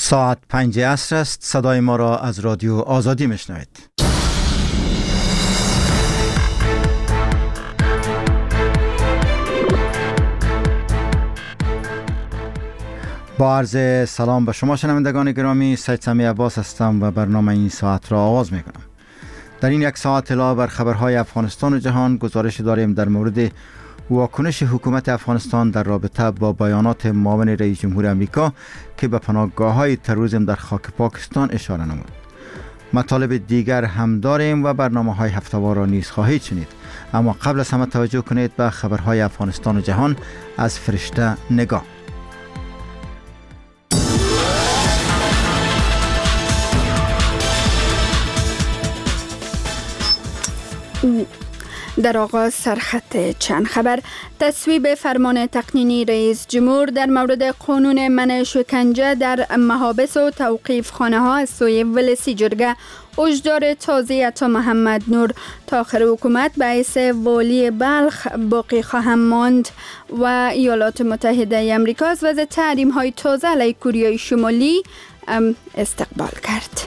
ساعت 5 عصر است. صدای ما را از رادیو آزادی میشنوید. با عرض سلام به شما شنوندگان گرامی، سید سمی عباس هستم و برنامه این ساعت را آغاز می کنم. در این یک ساعت اطلاع بر خبرهای افغانستان و جهان، گزارش داریم در مورد واکنش حکومت افغانستان در رابطه با بیانات معاون رئیس جمهور امریکا که به پناهگاه‌های تروریسم در خاک پاکستان اشاره نمود. مطالب دیگر هم داریم و برنامه‌های هفته‌وار را نیز خواهید شنید. اما قبل از همه توجه کنید به خبرهای افغانستان و جهان از فرشته نگاه. در آغاز سرخط چند خبر. تصویب فرمان تقنینی رئیس جمهور در مورد قانون منع شکنجه در محابس و توقیف خانه ها از سوی ولسی جرگه. هشدار تازه عطا محمد نور: تا آخر حکومت به حیث والی بلخ باقی خواهم ماند. و ایالات متحده امریکا از وضع تحریم های تازه علیه کره شمالی استقبال کرد.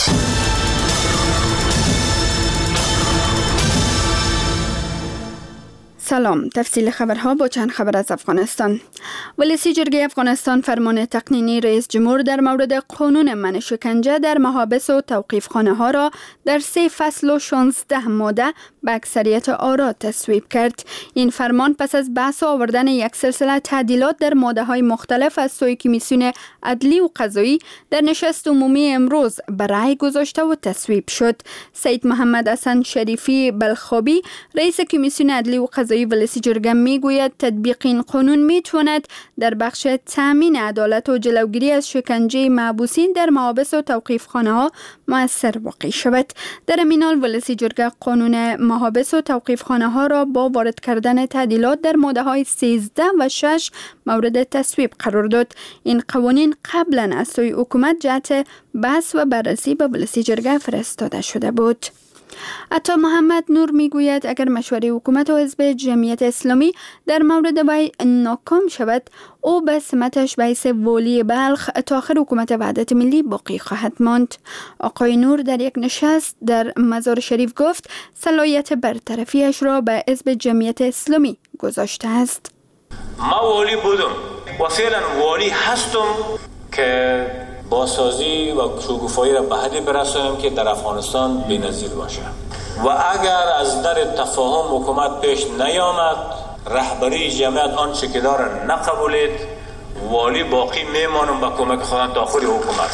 سلام. تفصیل خبرها با چند خبر از افغانستان. ولسی جرگه افغانستان فرمان تقنینی رئیس جمهور در مورد قانون منع شکنجه در محابس و توقیف خانه ها را در 3 فصل و 16 ماده به اکثریت آرا تصویب کرد. این فرمان پس از بحث آوردن یک سلسله تعدیلات در ماده های مختلف از سوی کمیسیون عدلی و قضایی در نشست عمومی امروز به رأی گذاشته و تصویب شد. سید محمد حسن شریفی بلخابی رئیس کمیسیون عدلی و قضایی ولسی جرگه میگوید تطبیق این قانون میتواند در بخش تامین عدالت و جلوگیری از شکنجه محبوسین در محابس و توقیف خانه ها مؤثر واقع شود. در همین حال ولسی جرگه قانون محابس و توقیف خانه ها را با وارد کردن تعدیلات در ماده های 13 و 6 مورد تصویب قرار داد. این قوانین قبلا از سوی حکومت جهت بحث و بررسی به ولسی جرگه فرستاده شده بود. عطا محمد نور میگوید اگر مشوره حکومت و حزب جمعیت اسلامی در مورد وی ناکام شود، او به سمتش به حیث والی بلخ تا آخر حکومت وحدت ملی باقی خواهد ماند. آقای نور در یک نشست در مزار شریف گفت صلاحیت برطرفیش را به حزب جمعیت اسلامی گذاشته است. ما والی بودم و فعلا والی هستم که بازسازی و شکوفایی را به حدی برسانیم که در افغانستان بی‌نظیر باشه و اگر از در تفاهم حکومت پیش نیامد، رهبری جمعیت آنچه که داره نقبولید، والی باقی میمانم با کمک خودم تا آخر حکومت.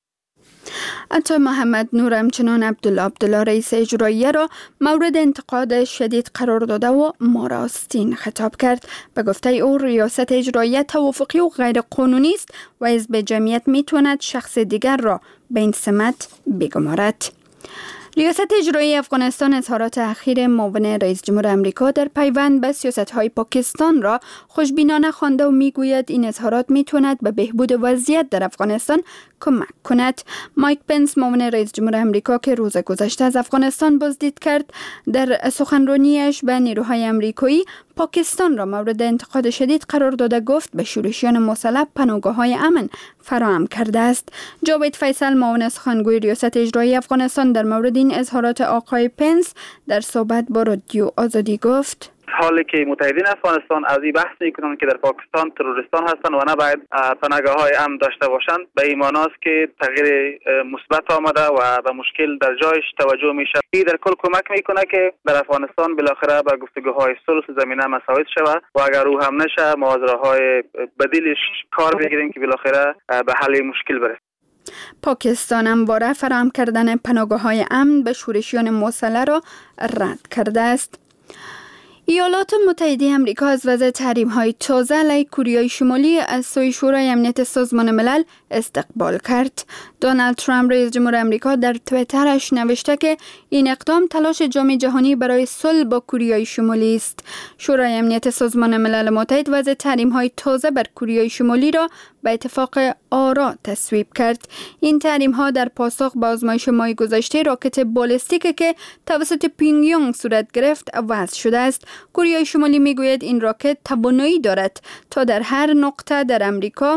عطا محمد نور همچنان عبدالله رئیس اجراییه را مورد انتقاد شدید قرار داده و ما را آستین خطاب کرد. به گفته او ریاست اجراییه توافقی و غیر قانونی است و حزب جمعیت میتواند شخص دیگر را به این سمت بگمارد. ریاست اجرایی افغانستان اظهارات اخیر معاون رئیس جمهور امریکا در پیوند به سیاست‌های پاکستان را خوشبینانه خوانده و میگوید این اظهارات میتواند به بهبود وضعیت در افغانستان کمک کند. مایک پنس معاون رئیس جمهور امریکا که روز گذشته از افغانستان بازدید کرد، در سخنرانیش به نیروهای امریکایی پاکستان را مورد انتقاد شدید قرار داده گفت به شورشیان مسلح پناهگاه‌های امن فراهم کرده است. جاوید فیصل معاون سخنگوی ریاست اجرایی افغانستان در مورد این اظهارات آقای پنس در صحبت با رادیو آزادی گفت حالی که متحدین افغانستان از این بحث میکنند که در پاکستان تروریستان هستند و نباید پناهگاه‌های امن داشته باشند، به این معنی است که تغییر مثبت آمده و به مشکل در جایش توجه میشه. این در کل کمک میکنه که در افغانستان بالاخره به گفتگوهای صلح زمینه مساعد شود و اگر او هم نشه مبارزه‌های بدیلش کار بگیریم که بالاخره به حل مشکل برسیم. پاکستان همواره فراهم کردن پناهگاه‌های امن به شورشیان مسلح را رد کرده است. ایالات متحده امریکا از وضع تحریم‌های تازه علیه کره شمالی از سوی شورای امنیت سازمان ملل استقبال کرد. دونالد ترامپ رئیس جمهور امریکا در توییترش نوشته که این اقدام تلاش جامعه جهانی برای صلح با کره شمالی است. شورای امنیت سازمان ملل متحد وضع تحریم‌های تازه بر کره شمالی را به اتفاق آرا تصویب کرد. این تحریم‌ها در پاسخ به آزمایش ماه گذشته راکت بالستیک که توسط پیونگیانگ صورت گرفت وضع شده است. کره شمالی میگوید این راکت توانایی دارد تا در هر نقطه در امریکا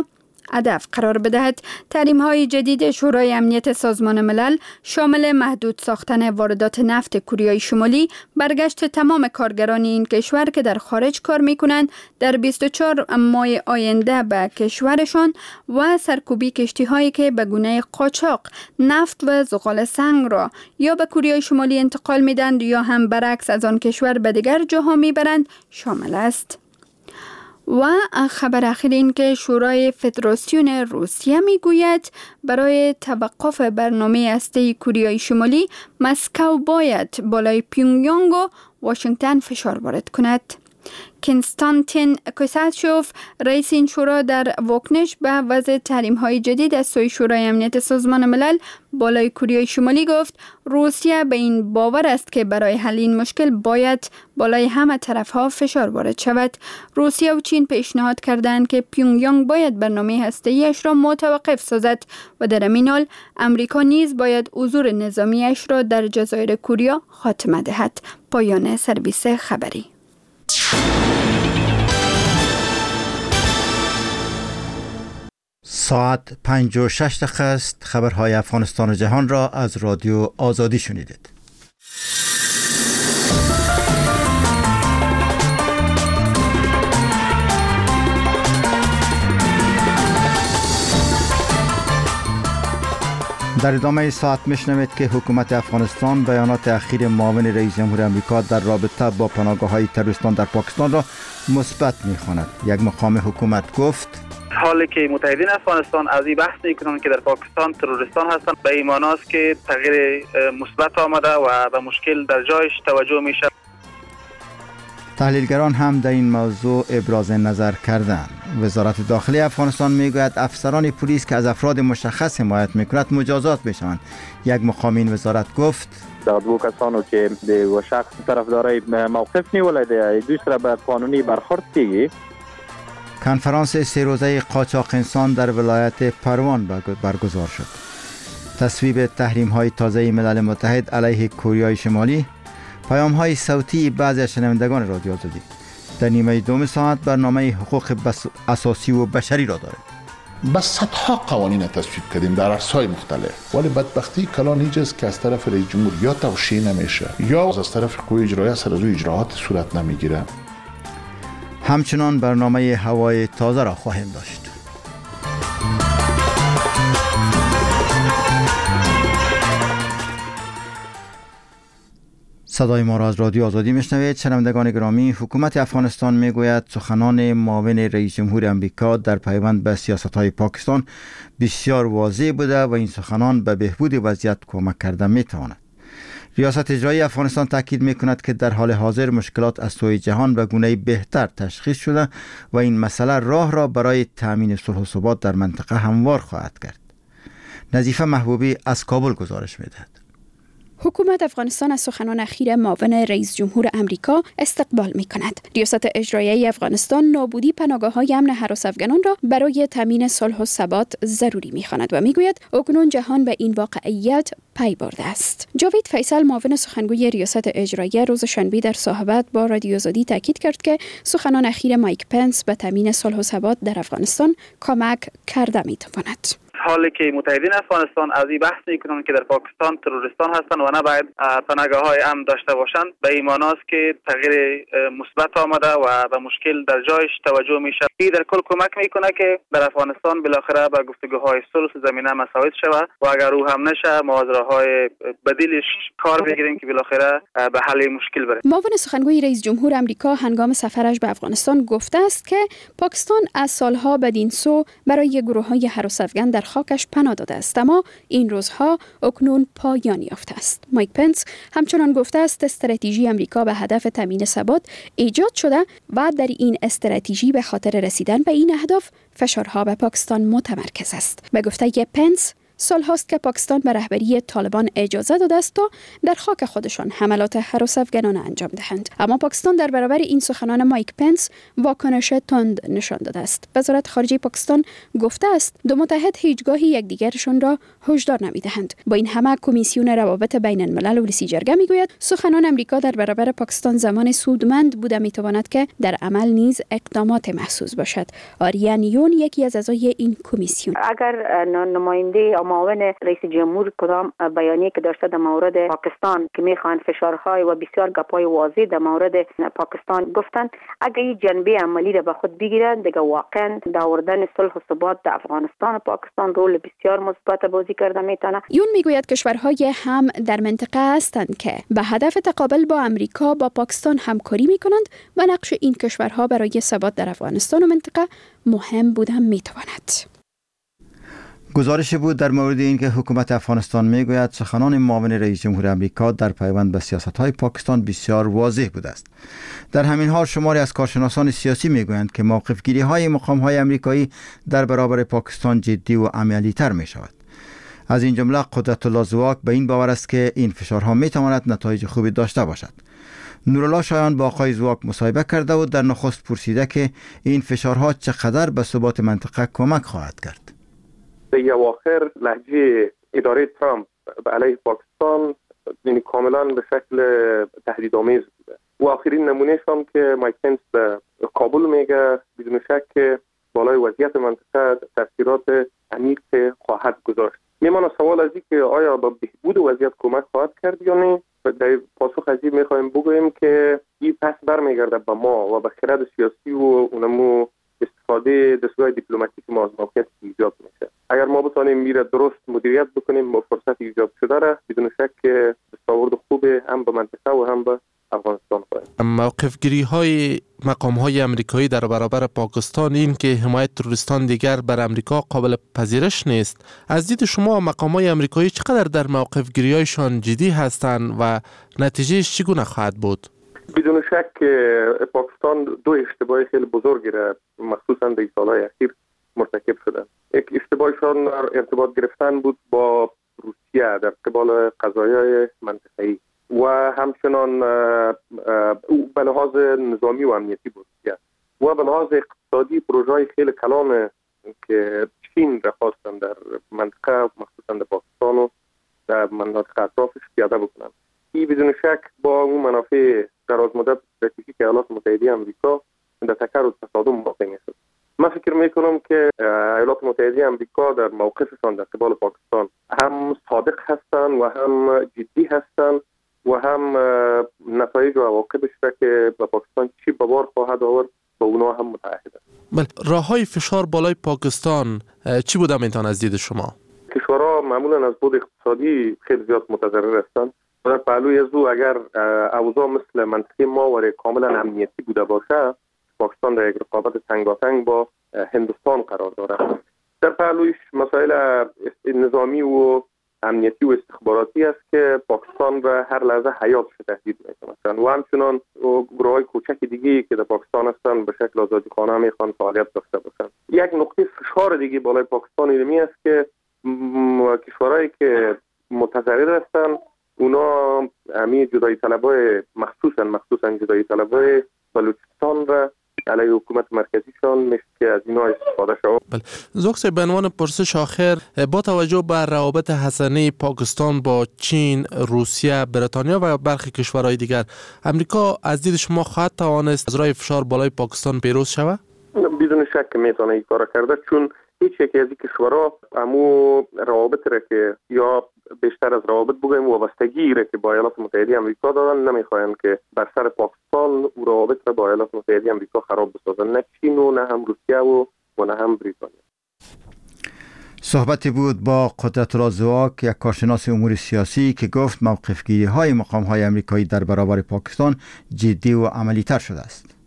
هدف قرار بدهد. تحریم‌های جدید شورای امنیت سازمان ملل شامل محدود ساختن واردات نفت کره شمالی، برگشت تمام کارگران این کشور که در خارج کار می‌کنند در 24 ماه آینده به کشورشان و سرکوبی کشتی‌هایی که به گونه قاچاق نفت و زغال سنگ را یا به کره شمالی انتقال می‌دهند یا هم برعکس از آن کشور به دیگر جاها می‌برند شامل است. و خبر اخیر این که شورای فدراسیون روسیه میگوید برای توقف برنامه هسته‌ای کره شمالی مسکو باید بالای پیونگیانگ و واشنگتن فشار وارد کند. کنستانتین کوساتشوف رئیس این شورا در واکنش به وضع تحریم‌های جدید از سوی شورای امنیت سازمان ملل بالای کره شمالی گفت روسیه به این باور است که برای حل این مشکل باید بالای همه طرف‌ها فشار وارد شود. روسیه و چین پیشنهاد کردند که پیونگیانگ باید برنامه هسته‌ایش را متوقف سازد و در همین حال امریکا نیز باید حضور نظامیش را در جزایر کره خاتمه دهد. پایان سرویس خبری. ساعت 5:06 است. خبرهای افغانستان و جهان را از رادیو آزادی شنیدید. در ادامه ساعت میشنوید که حکومت افغانستان بیانات اخیر معاون رئیس جمهور امریکا در رابطه با پناهگاه‌های تروریستان در پاکستان را مثبت می‌خواند. یک مقام حکومت گفت حالی که متحدین افغانستان از این بحث میکنند که در پاکستان تروریستان هستند، به این معنی است که تغییر مثبت آمده و به مشکل در جایش توجه میشه. تحلیلگران هم در این موضوع ابراز نظر کردند. وزارت داخلی افغانستان میگوید افسران پلیس که از افراد مشخص حمایت میکند مجازات بشوند. یک مقام این وزارت گفت دا دو کسانو که د شخص طرفدارای موقف نیولای دی دوی سره به قانونی برخورد کیږي. کنفرانس 3 روزه قاچاق انسان در ولایت پروان برگزار شد. تصویب تحریم‌های تازه ملل متحد علیه کره شمالی، پیام‌های صوتی بعضی از شنوندگان رادیو آزادی. در نیمه دوم ساعت برنامه حقوق اساسی و بشری را دارد. بس صدها قوانین تصویب کردیم در عرصه‌های مختلف، ولی بدبختی کلان اینجاست که از طرف رئیس جمهور یا توشیح نمیشه یا از طرف قوه اجرایی اثر از اجراعات صورت نمیگیره. همچنان برنامه هوای تازه را خواهیم داشت. صدای ما را از رادیو آزادی میشنوید. شنوندگان گرامی، حکومت افغانستان میگوید سخنان معاون رئیس جمهور امریکا در پیوند به سیاست‌های پاکستان بسیار واضح بوده و این سخنان به بهبود وضعیت کمک کرده میتواند. ریاست اجرایی افغانستان تاکید میکند که در حال حاضر مشکلات از سوی جهان به گونه‌ای بهتر تشخیص شده و این مسئله راه را برای تامین صلح و ثبات در منطقه هموار خواهد کرد. نظیفه محبوبی از کابل گزارش میدهد. حکومت افغانستان از سخنان اخیر معاون رئیس جمهور امریکا استقبال می کند. ریاست اجرایی افغانستان نابودی پناهگاه‌های امن هراس افغانان را برای تامین صلح و ثبات ضروری می خواند و می گوید اکنون جهان به این واقعیت پی برده است. جاوید فیصل معاون سخنگوی ریاست اجرایی روز شنبه در صحبت با رادیو آزادی تاکید کرد که سخنان اخیر مایک پنس به تامین صلح و ثبات در افغانستان کمک کرده می تواند. حالی که متحدین افغانستان از این بحث میکنند که در پاکستان تروریستان هستند و نباید پناهگاه‌های امن داشته باشند، به این معنی است که تغییر مثبت آمده و به مشکل در جایش توجه میشه. این در کل کمک میکنه که در افغانستان بالاخره به گفتگوهای صلح زمینه مساعد شود و اگر او هم نشه مبارزه‌های بدیلش کار بگیریم که بالاخره به حل مشکل برسیم. معاون سخنگوی رئیس جمهور امریکا هنگام سفرش به افغانستان گفته است که پاکستان از سالها بدین سو برای گروه‌های هراس افغان در خاکش پناه داده است، اما این روزها اکنون پایان یافته است. مایک پنس همچنان گفته است استراتژی امریکا به هدف تامین ثبات ایجاد شده و در این استراتژی به خاطر رسیدن به این اهداف فشارها به پاکستان متمرکز است. به گفته پنس سال هاست که پاکستان به رهبری طالبان اجازه داده است تا در خاک خودشان حملات هراس‌افگنانه انجام دهند. اما پاکستان در برابر این سخنان مایک پنس واکنش تند نشان داده است. وزارت خارجه پاکستان گفته است دو متحد هیچگاهی یکدیگرشان را هشدار نمی‌دهند. با این همه کمیسیون روابط بین الملل ولسی جرگه میگوید سخنان امریکا در برابر پاکستان زمان سودمند بوده میتواند که در عمل نیز اقدامات محسوس باشد. آریا نیون یکی از اعضای این کمیسیون: اگر نماینده یا معاون رئیس جمهور کدام بیانیه که داشته در مورد پاکستان که میخوان فشارهای و بسیار گپای واضح در مورد پاکستان گفتند، اگر این جنبه عملی را به خود بگیرند دیگه واقعا در آوردن صلح و ثبات در افغانستان و پاکستان رول بسیار مثبت بازی کرده میتونه. یون میگوید کشورهای هم در منطقه هستند که به هدف تقابل با امریکا با پاکستان همکاری میکنند و نقش این کشورها برای ثبات در افغانستان و منطقه مهم بودن میتواند. گزارشی بود در مورد اینکه حکومت افغانستان میگوید سخنان معاون رئیس جمهور آمریکا در پیوند به سیاست‌های پاکستان بسیار واضح بوده است. در همین حال شماری از کارشناسان سیاسی میگویند که موقف‌گیری‌های مقام‌های آمریکایی در برابر پاکستان جدی و عملی‌تر می‌شود. از این جمله قدرت الله زواک به این باور است که این فشارها می‌تواند نتایج خوبی داشته باشد. نورالله شایان با آقای زواک مصاحبه کرده و در نخست پرسیده که این فشارها چقدر به ثبات منطقه کمک خواهد کرد. در اواخر لهجه اداره ترامپ به علیه پاکستان یعنی کاملا به شکل تهدیدآمیز بوده و آخرین نمونهش هم که مایک پنس به کابل میگه بدون شک که بالای وضعیت منطقه تاثیرات عمیق خواهد گذاشت. میمانه سوال از این که آیا به بهبود وضعیت کمک خواهد کرد یا نه. در پاسخ از این میخوایم بگوییم که این پس برمیگرده به ما و به خرد سیاسی و اونمو استفاده دستگاه دیپلماتیک ما از موقعیت ایجاد میشه. اگر ما بتونیم میره درست مدیریت بکنیم با فرصت ایجاد شده را بدون شک که دستاورد خوب هم به منطقه و هم به افغانستان خواهد. موقف گیری های مقام های امریکایی در برابر پاکستان این که حمایت تروریستان دیگر بر امریکا قابل پذیرش نیست. از دید شما مقام های امریکایی چقدر در موقف گیری هایشان جدی هستند و نتیجهش چگونه خواهد بود؟ بدون شک پاکستان دو اشتباه خیلی بزرگی را مخصوصا در سالهای اخیر مرتکب شدن. یک اشتباهشان ارتباط گرفتن بود با روسیه در قبال قضایای منطقه‌ای و همچنان به لحاظ نظامی و امنیتی بود و به لحاظ اقتصادی پروژه‌های خیلی کلان که چین را خواستن در منطقه مخصوصا در پاکستان و در مناطق اطرافش پیاده بکنن. این بدون شک با اون منافع درازمدت استراتژیک ایالات متحده آمریکا در تکرر و تصادم واقع میشد. من فکر میکنم که ایالات متحده آمریکا در موقفشان در قبال پاکستان هم صادق هستند و هم جدی هستند و هم نتایج و عواقبش را که به پاکستان چی به بار خواهد آورد با اونا هم متعهدند. بله، راههای فشار بالای پاکستان چی بوده میتون از دید شما؟ کشورها معمولا از بود اقتصادی خیلی زیاد متضرر هستند. در پهلوی از او اگر اوضاع مثل منطقه ماورا کاملا امنیتی بوده باشه، پاکستان در یک رقابت تنگاتنگ با هندوستان قرار دارد. در پهلویش مسائل نظامی و امنیتی و استخباراتی است که پاکستان را هر لحظه حیاتش تهدید می‌کنند و همچنان گروه‌های کوچک دیگه‌ای که در پاکستان هستند به شکل آزادیخوانه می‌خوان فعالیت داشته باشند. یک نقطه فشار دیگه بالای پاکستان اینمی است که کشورهایی که متضرر هستند اونا همین جدایی طلبای مخصوصا جدایی طلبای بلوچستان را علیه حکومت مرکزیشان میشه که از اینا استفاده شود. بله، زوکس به عنوان پرسش آخر با توجه به روابط حسنه پاکستان با چین، روسیه، بریتانیا و برخی کشورهای دیگر، امریکا از دید شما خواهد توانست از راه فشار بالای پاکستان پیروز شود؟ بدون شک میتونه این کار کرده، چون هیچ یکی از این کشورها امو روابط را که یا بیشتر از روابط بگویم وابستگی را که با ایالات متحده آمریکا دارن نمیخواین که بر سر پاکستان او روابط را با ایالات متحده آمریکا خراب بسازن، نه چین و نه هم روسیه و نه هم بریتانیا. صحبتی بود با قدرت الله زواک، یک کارشناس امور سیاسی که گفت موقفگیری های مقام های آمریکایی در برابر پاکستان جدی و عملی تر شده است.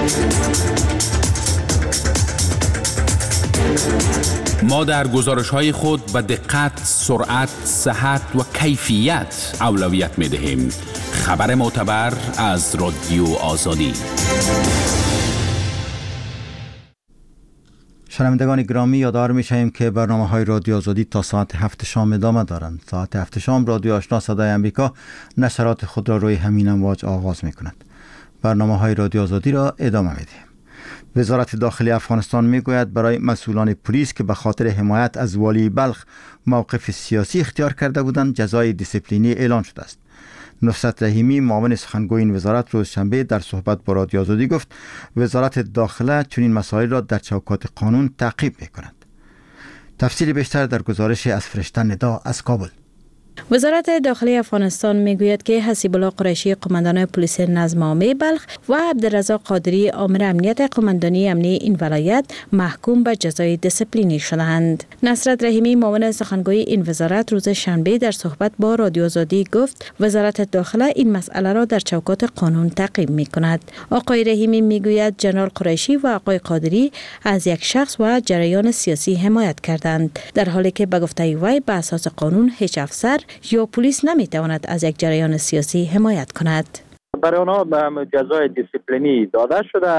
ما در گزارش‌های خود به دقت، سرعت، صحت و کیفیت اولویت می‌دهیم. خبر معتبر از رادیو آزادی. شنوندگان گرامی، یادآور می‌شویم که برنامه‌های رادیو آزادی تا ساعت 7 شام ادامه دارند. ساعت 7 شام رادیو آشنا صدای آمریکا نشرات خود را روی همین امواج آغاز می‌کند. برنامه‌های رادیو آزادی را ادامه می‌دهیم. وزارت داخلی افغانستان میگوید برای مسئولان پلیس که به خاطر حمایت از والی بلخ موقف سیاسی اختیار کرده بودند جزای دیسیپلینی اعلان شده است. نصرت رحیمی معاون سخنگوی این وزارت روز شنبه در صحبت با رادیو آزادی گفت وزارت داخله چنین مسائل را در چوکات قانون تعقیب می‌کند. تفصیل بیشتر در گزارش از فرشته ندا از کابل. وزارت داخلی افغانستان میگوید که حسیب الله قریشی قماندان پلیس نظم عامه بلخ و عبدالرزاق قادری آمر امنیت قماندانی امنی این ولایت محکوم به جزای دیسیپلینی شدند. نصرت رحیمی معاون سخنگوی این وزارت روز شنبه در صحبت با رادیو آزادی گفت وزارت داخله این مسئله را در چوکات قانون تعقیب می‌کند. آقای رحیمی میگوید جنرال قریشی و آقای قادری از یک شخص و جریان سیاسی حمایت کردند، در حالی که به گفته وی به اساس قانون هیچ افسر یا پلیس نمیتواند از یک جریان سیاسی حمایت کند. برای آنها جزای دیسیپلینی داده شده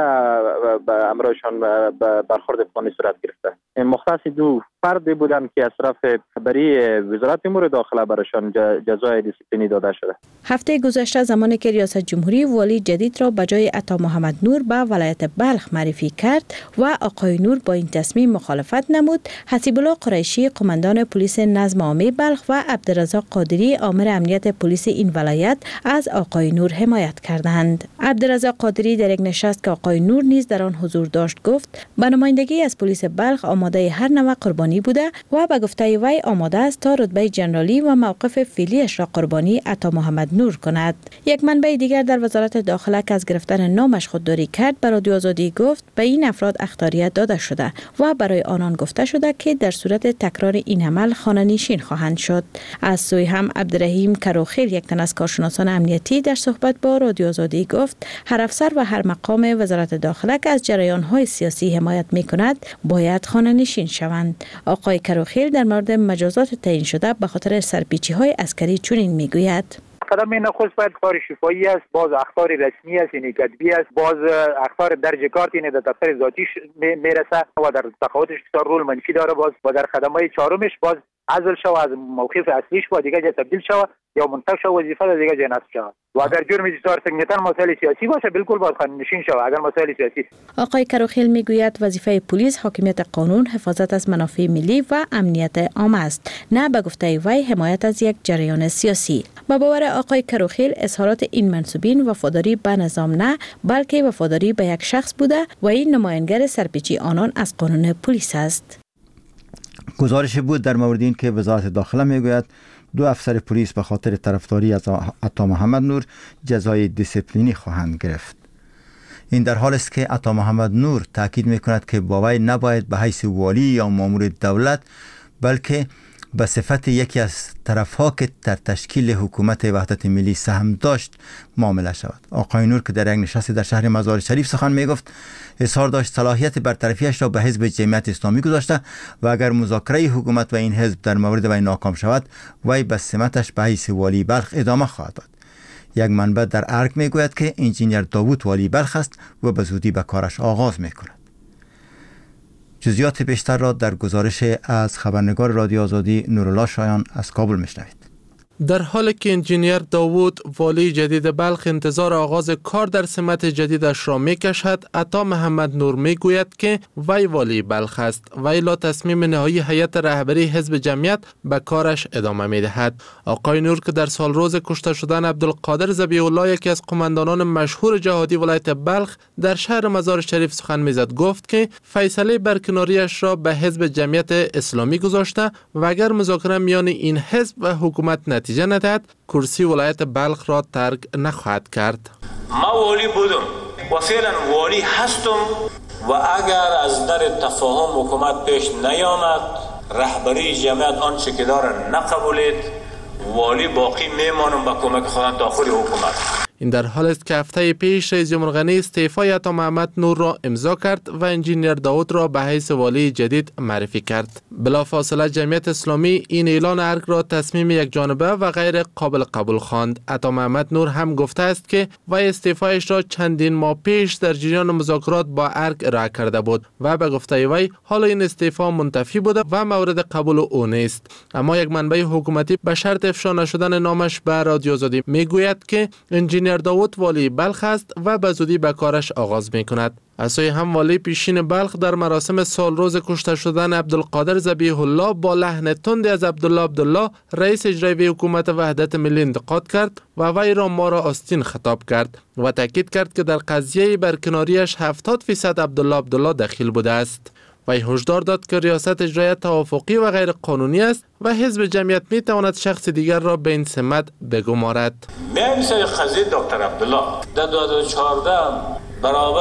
و امرایشان برخورد قانونی صورت گرفته. مختص دو فردی بودند که از طرف خبری وزارت امور داخله برایشان جزای دیسیپلینی داده شده. هفته گذشته زمانی که ریاست جمهوری والی جدید را به جای عطا محمد نور به ولایت بلخ معرفی کرد و آقای نور با این تصمیم مخالفت نمود، حسیب الله قریشی قماندان پلیس نظم عامه بلخ و عبدالرزاق قادری آمر امنیت پلیس این ولایت از آقای نور حمایت کردند. عبدالرزاق قادری در یک نشست که آقای نور نیز در آن حضور داشت گفت به نمایندگی از پلیس بلخ آماده هر نوع قربانی بوده و به گفته وی آماده است تا رتبه جنرالی و موقف فعلیش را قربانی عطا محمد نور کند. یک منبع دیگر در وزارت داخله که از گرفتن نامش خودداری کرد به رادیو آزادی گفت به این افراد اخطاریت داده شده و برای آنان گفته شده که در صورت تکرار این عمل خانه‌نشین خواهند شد. از سوی هم عبدالرحیم کروخیل یک تن از کارشناسان امنیتی در صحبت با رادیو آزادی گفت هر افسر و هر مقام وزارت داخله که از جریان‌های سیاسی حمایت می‌کند باید خانه‌نشین شوند. آقای کروخیل در مورد مجازات تعیین شده به خاطر سرپیچی‌های عسکری چنین می‌گوید: قدم نخست باید کار شفایی است، باز اخطار رسمی است، یعنی کتبی است، باز اخطار درجه کارت یعنی در دفتر ذاتیش میرسه و در تقاعدش بسیار رول منفی داره، باز و در خدمات چهارمش باز عزل شو از موقف اصلیش و دیگه جا تبدیل شو یا منتخب شو وظیفه در دیگه جا نصب شو و اگر جرم جسار سنگین‌تر مسائل سیاسی باشه بالکل باید خانه‌نشین شو اگر مسائل سیاسی. آقای کروخیل میگوید وظیفه پلیس حاکمیت قانون، حفاظت از منافع ملی و امنیت عامه است، نه به گفته وی حمایت از یک جریان سیاسی. با باور آقای کروخیل اظهارات این منسوبین وفاداری به نظام نه بلکه وفاداری به یک شخص بوده و این نمایانگر سرپیچی آنان از قانون پلیس است. گزارش بود در مورد این که وزارت داخله میگوید 2 افسر پلیس به خاطر طرفداری از عطا محمد نور جزای دیسیپلینی خواهند گرفت. این در حال است که عطا محمد نور تاکید میکند که با وی نباید به حیث والی یا مامور دولت بلکه به صفت یکی از طرفها که در تشکیل حکومت وحدت ملی سهم داشت معامله شود. آقای نور که در یک نشست در شهر مزار شریف سخن میگفت اظهار داشت صلاحیت برطرفیش را به حزب جمعیت اسلامی گذاشته و اگر مذاکره حکومت و این حزب در مورد وی ناکام شود وی به سمتش به حیث والی بلخ ادامه خواهد داد. یک منبع در ارگ میگوید که انجینیر داوود والی بلخ است و به زودی به کارش آغاز میکند. جزئیات بیشتر را در گزارش از خبرنگار رادیو آزادی نورالله شایان از کابل میشنوید. در حالی که انجینیر داوود والی جدید بلخ انتظار آغاز کار در سمت جدیدش را میکشد، عطا محمد نور میگوید که وی والی بلخ است و الا تصمیم نهایی هیئت رهبری حزب جمعیت به کارش ادامه میدهد. آقای نور که در سال روز کشته شدن عبدالقادر ذبیح الله یکی از قماندانان مشهور جهادی ولایت بلخ در شهر مزار شریف سخن میزد گفت که فیصله برکناریش را به حزب جمعیت اسلامی گذاشته و اگر مذاکره میان این حزب و حکومت نتیجه ندهد کرسی ولایت بلخ را ترک نخواهد کرد. ما والی بودم و فعلا والی هستم و اگر از در تفاهم حکومت پیش نیامد رهبری جمعیت آنچه که داره نقبولید والی باقی میمانم با کمک خودم داخل حکومت. این در حال است که هفته پیش رئیس جمهور غنی استعفای عطا محمد نور را امضا کرد و انجینیر داود را به حیث والی جدید معرفی کرد. بلافاصله جمعیت اسلامی این اعلان ارگ را تصمیم یک جانبه و غیر قابل قبول خواند. عطا محمد نور هم گفته است که وی استعفایش را چندین ماه پیش در جریان مذاکرات با ارگ ارائه کرده بود و به گفته وی حالا این استعفا منتفی بوده و مورد قبول او نیست. اما یک منبع حکومتی به شرط افشا نشدن نامش به رادیو آزادی میگوید که انجینیر داود والی بلخ است و به زودی به کارش آغاز میکند. از سوی هم والی پیشین بلخ در مراسم سالروز کشته شدن عبدالقادر ذبیح الله با لحن تندی از عبدالله رئیس اجرایی حکومت وحدت ملی انتقاد کرد و وی را ما را آستین خطاب کرد و تاکید کرد که در قضیه برکناریش 70% عبدالله دخیل بوده است. وی هشدار داد که ریاست اجرایی توافقی و غیر قانونی است و حزب جمعیت می تواند شخص دیگر را به این سمت بگمارد. میایم سر قضیه دکتر عبدالله در 2014 برابر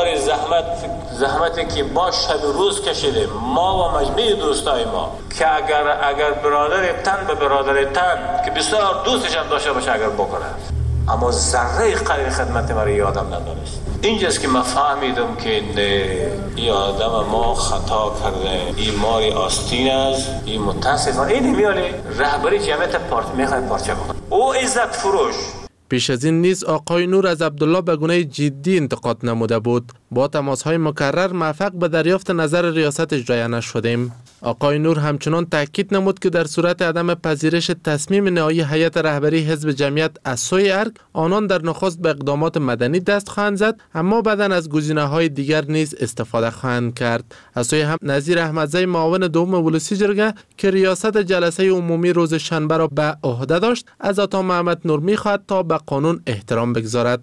زحمتی که با شب روز کشیدیم ما و مجموعه دوستای ما که اگر برادر تن به برادر تن که بسیار دوستش هم داشته باشه اگر بکنه، اما ذره قدر خدمت ما یادم ندانست. اینجاست که من فهمیدم که این آدم ما خطا کرده، این ماری آستین است، این متاسفانه این میالی رهبری جمعیت میخواد پارچه کنه. او عزت فروش. پیش از این نیز آقای نور از عبدالله به گونه جدی انتقاد نموده بود. با تماس‌های مکرر موفق به دریافت نظر ریاست اجرایی نشدیم. آقای نور همچنان تاکید نمود که در صورت عدم پذیرش تصمیم نهایی هیئت رهبری حزب جمعیت از سوی ارگ، آنان در نخست به اقدامات مدنی دست خواهند زد، اما بعداً از گزینه‌های دیگر نیز استفاده خواهند کرد. از سوی هم نظیر احمدزی معاون دوم ولسی جرگه که ریاست جلسه عمومی روز شنبه را به عهده داشت، از عطا محمد نور می‌خواهد تا به قانون احترام بگذارد.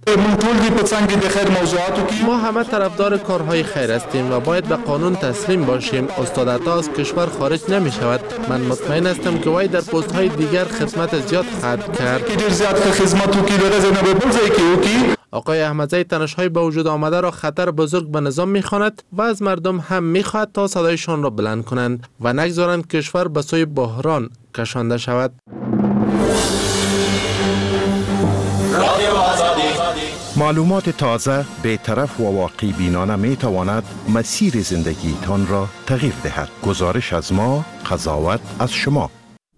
ما همه طرفدار کارهای خیر هستیم و باید به قانون تسلیم باشیم. استاد عطا از کشور خارج نمی شود. من مطمئن هستم که وی در پست های دیگر خدمت زیاد خواهد کرد. آقای احمدزی تنش‌های به وجود آمده را خطر بزرگ به نظام می‌خواند و از مردم هم می‌خواهد تا صدایشان را بلند کنند و نگذارند کشور به سوی بحران کشانده شود. معلومات تازه، بی‌طرف و واقعی بینانه می تواند مسیر زندگی تان را تغییر دهد. گزارش از ما، قضاوت از شما.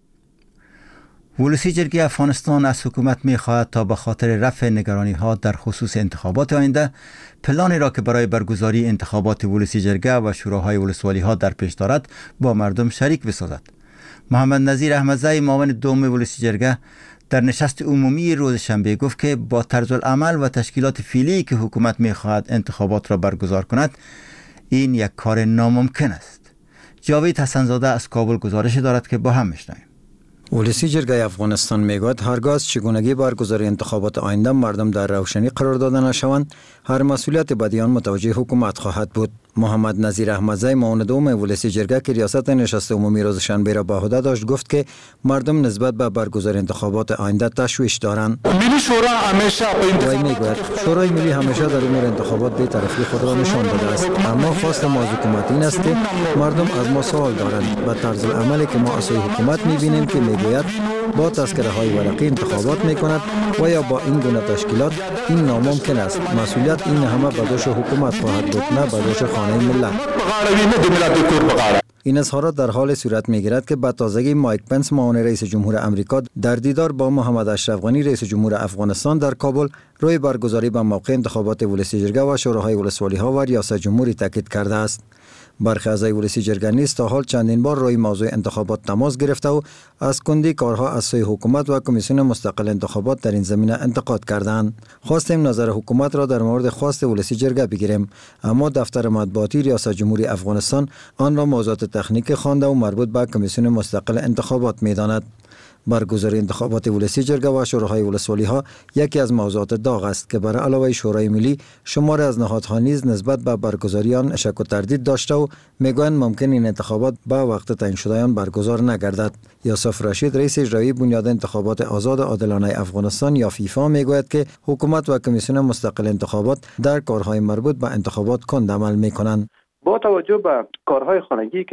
ولسی جرگه افغانستان از حکومت می خواهد تا به خاطر رفع نگرانی ها در خصوص انتخابات آینده پلانی را که برای برگزاری انتخابات ولسی جرگه و شوراهای ولسوالی ها در پیش دارد با مردم شریک بسازد. محمد نظیر احمدزی معاون دوم ولسی جرگه در نشست عمومی روز شنبه گفت که با طرز العمل و تشکیلات فعلی که حکومت می‌خواهد انتخابات را برگزار کند، این یک کار ناممکن است. جاوید حسن‌زاده از کابل گزارش دارد که با هم میشنویم. ولسی جرگه افغانستان میگوید هرگاه چگونگی برگزاری انتخابات آینده مردم در روشنی قرار داده نشوند، هر مسئولیت بدیان متوجه حکومت خواهد بود. محمد نظیر احمدزی معاون دوم ولسی جرگه که ریاست نشست عمومی روز شنبه را به عهده داشت گفت که مردم نسبت به برگزاری انتخابات آینده تشویش دارند. ملی شورا همیشه وی میگوید شورای ملی همیشه در امور انتخابات بی‌طرفی خود را نشان داده است، اما خواست ما از حکومت این است که مردم از ما سوال دارند. به طرز عملی که ما از حکومت می‌بینیم که میگوید با تذکره های ورقی انتخابات میکند و یا با این گونه تشکیلات، این ناممکن است. مسئولیت این همه به دوش حکومت خواهد بود، نه به دوش خانه ملت. این اظهارات در حال صورت میگیرد که به تازگی مایک پنس معاون رئیس جمهور امریکا در دیدار با محمد اشرف غنی رئیس جمهور افغانستان در کابل روی برگزاری به موقع انتخابات ولسی جرگه و شوراهای ولسوالی ها و ریاست جمهوری تاکید کرده است. برخی اعضای ولسی جرگه نیز تا حال چندین بار روی موضوع انتخابات تماس گرفته و از کندی کارها از سوی حکومت و کمیسیون مستقل انتخابات در این زمینه انتقاد کردند. خواستیم نظر حکومت را در مورد خواست ولسی جرگه بگیریم، اما دفتر مطبوعاتی ریاست جمهوری افغانستان آن را موضوعات تکنیکی خوانده و مربوط به کمیسیون مستقل انتخابات می‌داند. برگزاری انتخابات ولسی جرگه و شوراهای ولسوالی ها یکی از موضوعات داغ است که بر علاوه شورای ملی شمار از نهادها نیز نسبت به برگزاری آن شک و تردید داشته و میگویند ممکن این انتخابات به وقت تعیین شده آن برگزار نگردد. یوسف رشید رئیس اجرایی بنیاد انتخابات آزاد عادلانه افغانستان یا فیفا میگوید که حکومت و کمیسیون مستقل انتخابات در کارهای مربوط به انتخابات کند عمل میکنند. با توجه به کارهای خانگی که در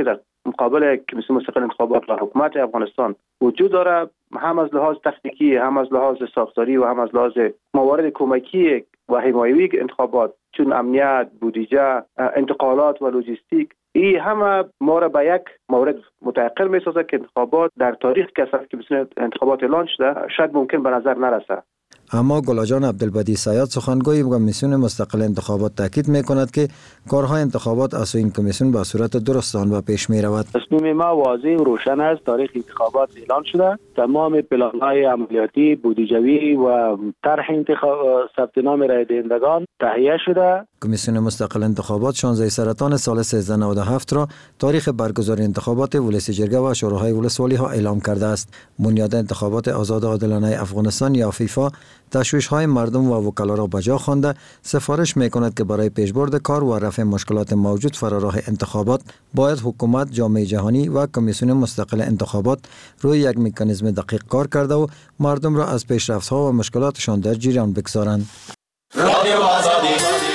مقابل کمیسیون مستقل انتخابات و حکومت افغانستان وجود داره، هم از لحاظ تکنیکی، هم از لحاظ ساختاری و هم از لحاظ موارد کمکی و حمایوی انتخابات چون امنیت، بودجه، انتقالات و لوجستیک، این همه ما را به یک مورد متعقل می‌سازه که انتخابات در تاریخ که اصلا کمیسیون انتخابات اعلان شده شاید ممکن به نظر نرسه. اما گلاجان عبدالبدی سیاد سخنگوی کمیسیون مستقل انتخابات تاکید می‌کند که کارهای انتخابات از این کمیسیون به صورت درست آن و پیش می‌رود. تصمیم ما واضح و روشن است. تاریخ انتخابات اعلان شده، تمام پلان‌های عملیاتی، بودجوی و طرح ثبت نام رای دهندگان تهیه شده. کمیسیون مستقل انتخابات 16 سرطان سال 1397 را تاریخ برگزاری انتخابات ولسی جرگه و شوراهای ولسوالی ها اعلام کرده است. بنیاد انتخابات آزاد و عادلانه افغانستان یا فیفا تشویش‌های مردم و وکلا را بجا خوانده سفارش می‌کند که برای پیشبرد کار و رفع مشکلات موجود فراراه انتخابات باید حکومت، جامعه جهانی و کمیسیون مستقل انتخابات روی یک مکانیزم دقیق کار کرده و مردم را از پیشرفت‌ها و مشکلاتشان در جریان بگذارند. رادیو آزادی.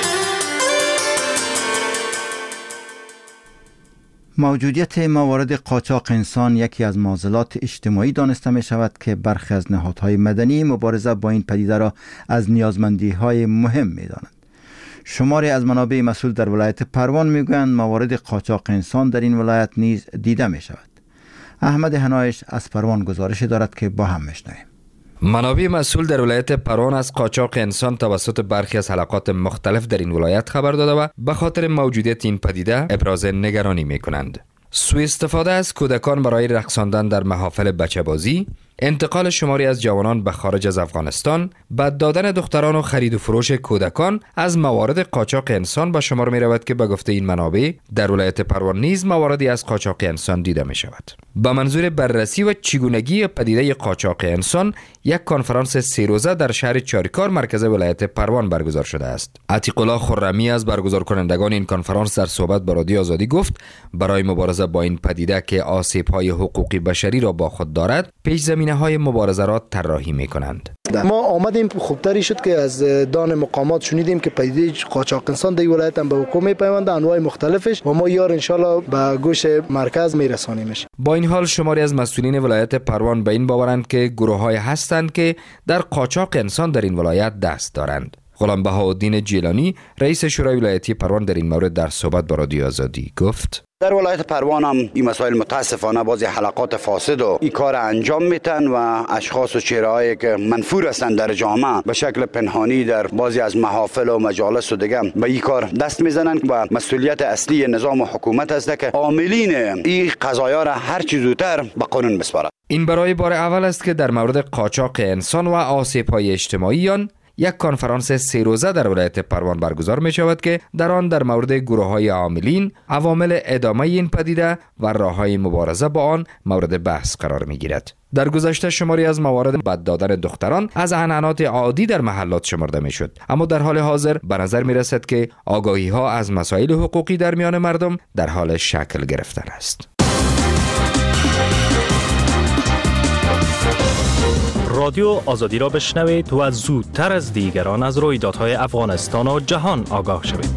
موجودیت موارد قاچاق انسان یکی از معضلات اجتماعی دانسته می شود که برخی از نهادهای مدنی مبارزه با این پدیده را از نیازمندی‌های مهم می دانند. شماری از منابع مسئول در ولایت پروان می گویند موارد قاچاق انسان در این ولایت نیز دیده می شود. احمد هنایش از پروان گزارش دارد که با هم میشنویم. منابع مسئول در ولایت پروان از قاچاق انسان توسط برخی از حلقات مختلف در این ولایت خبر داده و به خاطر موجودیت این پدیده ابراز نگرانی می کنند. سوء استفاده از کودکان برای رقصاندن در محافل بچه بازی، انتقال شماری از جوانان به خارج از افغانستان، بد دادن دختران و خرید و فروش کودکان از موارد قاچاق انسان به شمار می رود که به گفته این منابع در ولایت پروان نیز مواردی از قاچاق انسان دیده می شود. با منظور بررسی و چگونگی پدیده قاچاق انسان یک کنفرانس 3 روزه در شهر چاریکار مرکز ولایت پروان برگزار شده است. عتیق الله خرمی از برگزار کنندگان این کنفرانس در صحبت با رادیو آزادی گفت برای مبارزه با این پدیده که آسیب‌های حقوقی بشری را با خود دارد پیش زمینه‌های مبارزه را طراحی می‌کنند. ما آمدیم خوبتری شد که از دان مقامات شنیدیم که پدیده قاچاق انسان در ولایت هم به حکومت میپیونده انواع مختلفش و ما یار انشالله به گوش مرکز میرسانیمش. با این حال شماری از مسئولین ولایت پروان به این باورند که گروه‌های هستند که در قاچاق انسان در این ولایت دست دارند. غلام بهاءالدین جیلانی رئیس شورای ولایتی پروان در این مورد در صحبت با رادیو آزادی گفت در ولایت پروان هم این مسائل متاسفانه بعضی حلقات فاسد و این کار انجام میتن و اشخاص و چهره‌هایی که منفور هستند در جامعه به شکل پنهانی در بعضی از محافل و مجالس و دیگه به این کار دست میزنن و مسئولیت اصلی نظام و حکومت است که عاملین این قضایا را هر چه زودتر به قانون بسپارد. این برای بار اول است که در مورد قاچاق انسان و آسیب‌های اجتماعی آن یک کنفرانس 3 روزه در ولایت پروان برگزار می شود که در آن در مورد گروه‌های عاملین، عوامل ادامه این پدیده و راه‌های مبارزه با آن مورد بحث قرار می گیرد. در گذشته شماری از موارد بد دادن دختران از عنعنات عادی در محلات شمرده می شد، اما در حال حاضر به نظر می رسد که آگاهی ها از مسائل حقوقی در میان مردم در حال شکل گرفتن است. رادیو آزادی را بشنوید و زودتر از دیگران از رویدادهای افغانستان و جهان آگاه شوید.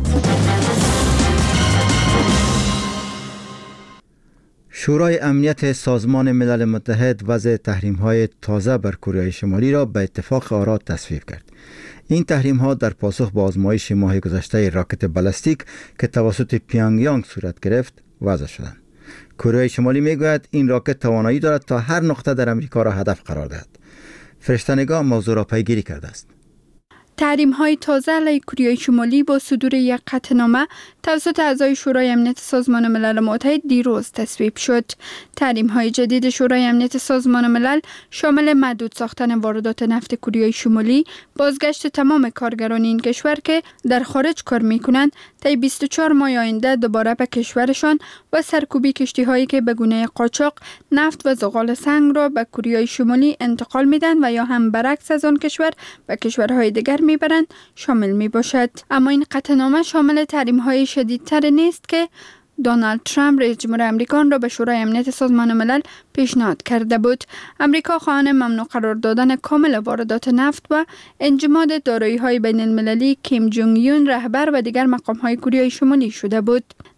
شورای امنیت سازمان ملل متحد وضع تحریم‌های تازه بر کره شمالی را به اتفاق آرا تصویب کرد. این تحریم‌ها در پاسخ به آزمایش ماه گذشته راکت بالستیک که توسط پیانگیانگ صورت گرفت وضع شدند. کره شمالی میگوید این راکت توانایی دارد تا هر نقطه در امریکا را هدف قرار دهد. فرشته‌نگاه موضوع را پیگیری کرده است. تحریم‌های تازه علیه کره شمالی با صدور یک قطعنامه توسط اعضای شورای امنیت سازمان ملل متحد دیروز تصویب شد. تحریم‌های جدید شورای امنیت سازمان ملل شامل محدود ساختن واردات نفت کره شمالی، بازگشت تمام کارگران این کشور که در خارج کار می‌کنند تا 24 ماه آینده دوباره به کشورشان و سرکوبی کشتی‌هایی که به گونه قاچاق نفت و زغال سنگ را به کره شمالی انتقال می‌دهند و یا هم برعکس از آن کشور به کشورهای دیگر میبرند شامل می باشد. اما این قطعنامه شامل تحریم‌های شدیدتر نیست که دونالد ترامپ رئیس جمهور امریکا را به شورای امنیت سازمان ملل پیشنهاد کرده بود. امریکا خواهان ممنوع قرار دادن کامل واردات نفت و انجماد دارایی‌های بین المللی کیم جونگ یون رهبر و دیگر مقام‌های کره شمالی شده بود.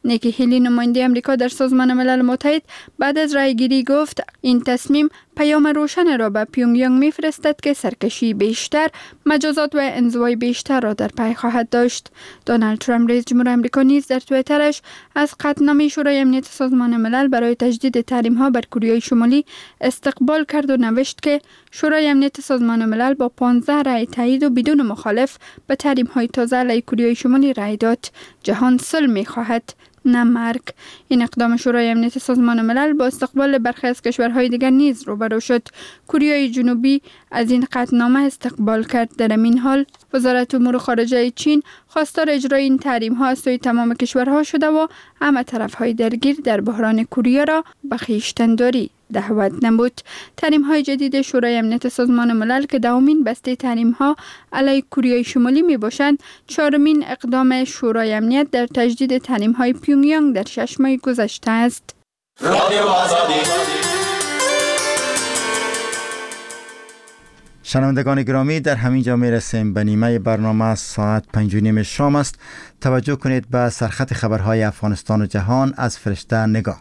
نیکی هیلی نماینده امریکا در سازمان ملل متحد بعد از رایگیری گفت این تصمیم پیام روشن را به پیونگیانگ میفرستد که سرکشی بیشتر، مجازات و انزوای بیشتر را در پی خواهد داشت. دونالد ترامپ رئیس جمهور امریکا نیز در توییترش از قطعنامه شورای امنیت سازمان ملل برای تجدید تحریم‌ها بر کره شمالی استقبال کرد و نوشت که شورای امنیت سازمان ملل با 15 رأی تایید و بدون مخالف به تحریم‌های تازه علیه کره شمالی رأی داد. جهان صلح می‌خواهد، نه مرگ. این اقدام شورای امنیت سازمان ملل با استقبال برخی از کشورهای دیگر نیز روبرو شد. کره جنوبی از این قطعنامه استقبال کرد. در این حال وزارت امور خارجه چین خواستار اجرای این تحریم‌ها از سوی تمام کشورها شده و همه طرف‌های درگیر در بحران کره را به خویشتن‌داری دعوت نمود. تحریم‌های جدید شورای امنیت سازمان ملل که دومین بسته تحریم‌ها علیه کره شمالی میباشند، چهارمین اقدام شورای امنیت در تجدید تحریم‌های پیونگیانگ در 6 ماه گذشته است. شنوندگان گرامی، در همین جا میرسیم به نیمه برنامه. ساعت 5:30 شام است. توجه کنید به سرخط خبرهای افغانستان و جهان از فرشته نگاه.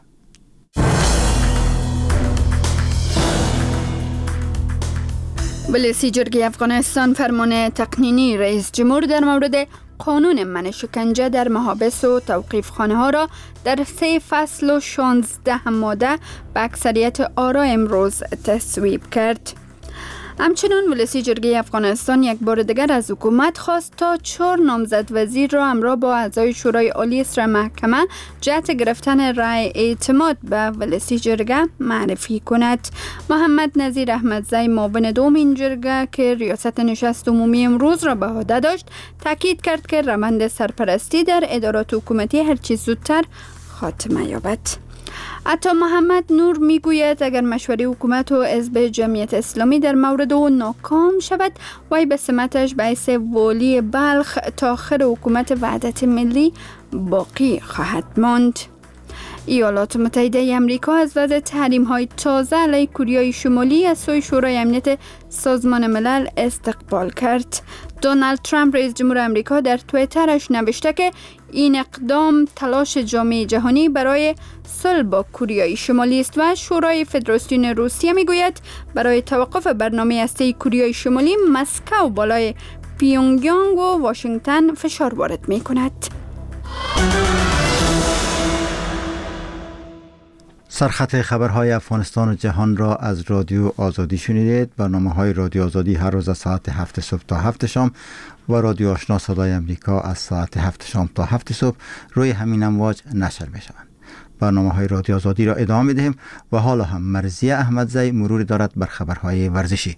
ولسی جرگه افغانستان فرمان تقنینی رئیس جمهور در مورد قانون منع شکنجه در محابس و توقیفخانه ها را در 3 فصل و 16 ماده به اکثریت آرا امروز تصویب کرد. همچنین ولسی جرگه افغانستان یک بار دیگر از حکومت خواست تا 4 نامزد وزیر را همراه با اعضای شورای عالی اصر محکمه جهت گرفتن رأی اعتماد به ولسی جرگه معرفی کند. محمد نظیر احمدزی معاون دوم این جرگه که ریاست نشست عمومی امروز را به عهده داشت، تاکید کرد که روند سرپرستی در ادارات حکومتی هرچی زودتر خاتمه یابد. عطا محمد نور میگوید اگر مشوره حکومت و حزب جمعیت اسلامی در مورد او ناکام شود، وی به سمتش به حیث والی بلخ تا آخر حکومت وحدت ملی باقی خواهد ماند. ایالات متحده امریکا از وضع تحریم‌های تازه علیه کره شمالی از سوی شورای امنیت سازمان ملل استقبال کرد. دونالد ترامپ رئیس جمهور امریکا در توییترش نوشته که این اقدام تلاش جامعه جهانی برای صلح با کره شمالی است و شورای فدراسیون روسیه میگوید برای توقف برنامه هسته‌ای کره شمالی مسکو بالای پیونگیانگ و واشنگتن فشار وارد می‌کند. سرخط خبرهای افغانستان و جهان را از رادیو آزادی شنیدید. برنامه‌های رادیو آزادی هر روز از ساعت 7 صبح تا 7 شام و رادیو آشنا صدای امریکا از ساعت 7 شام تا 7 صبح روی همین امواج نشر می‌شوند. برنامه‌های رادیو آزادی را ادامه می‌دهیم و حالا هم مرضیه احمدزی مروری دارد بر خبرهای ورزشی.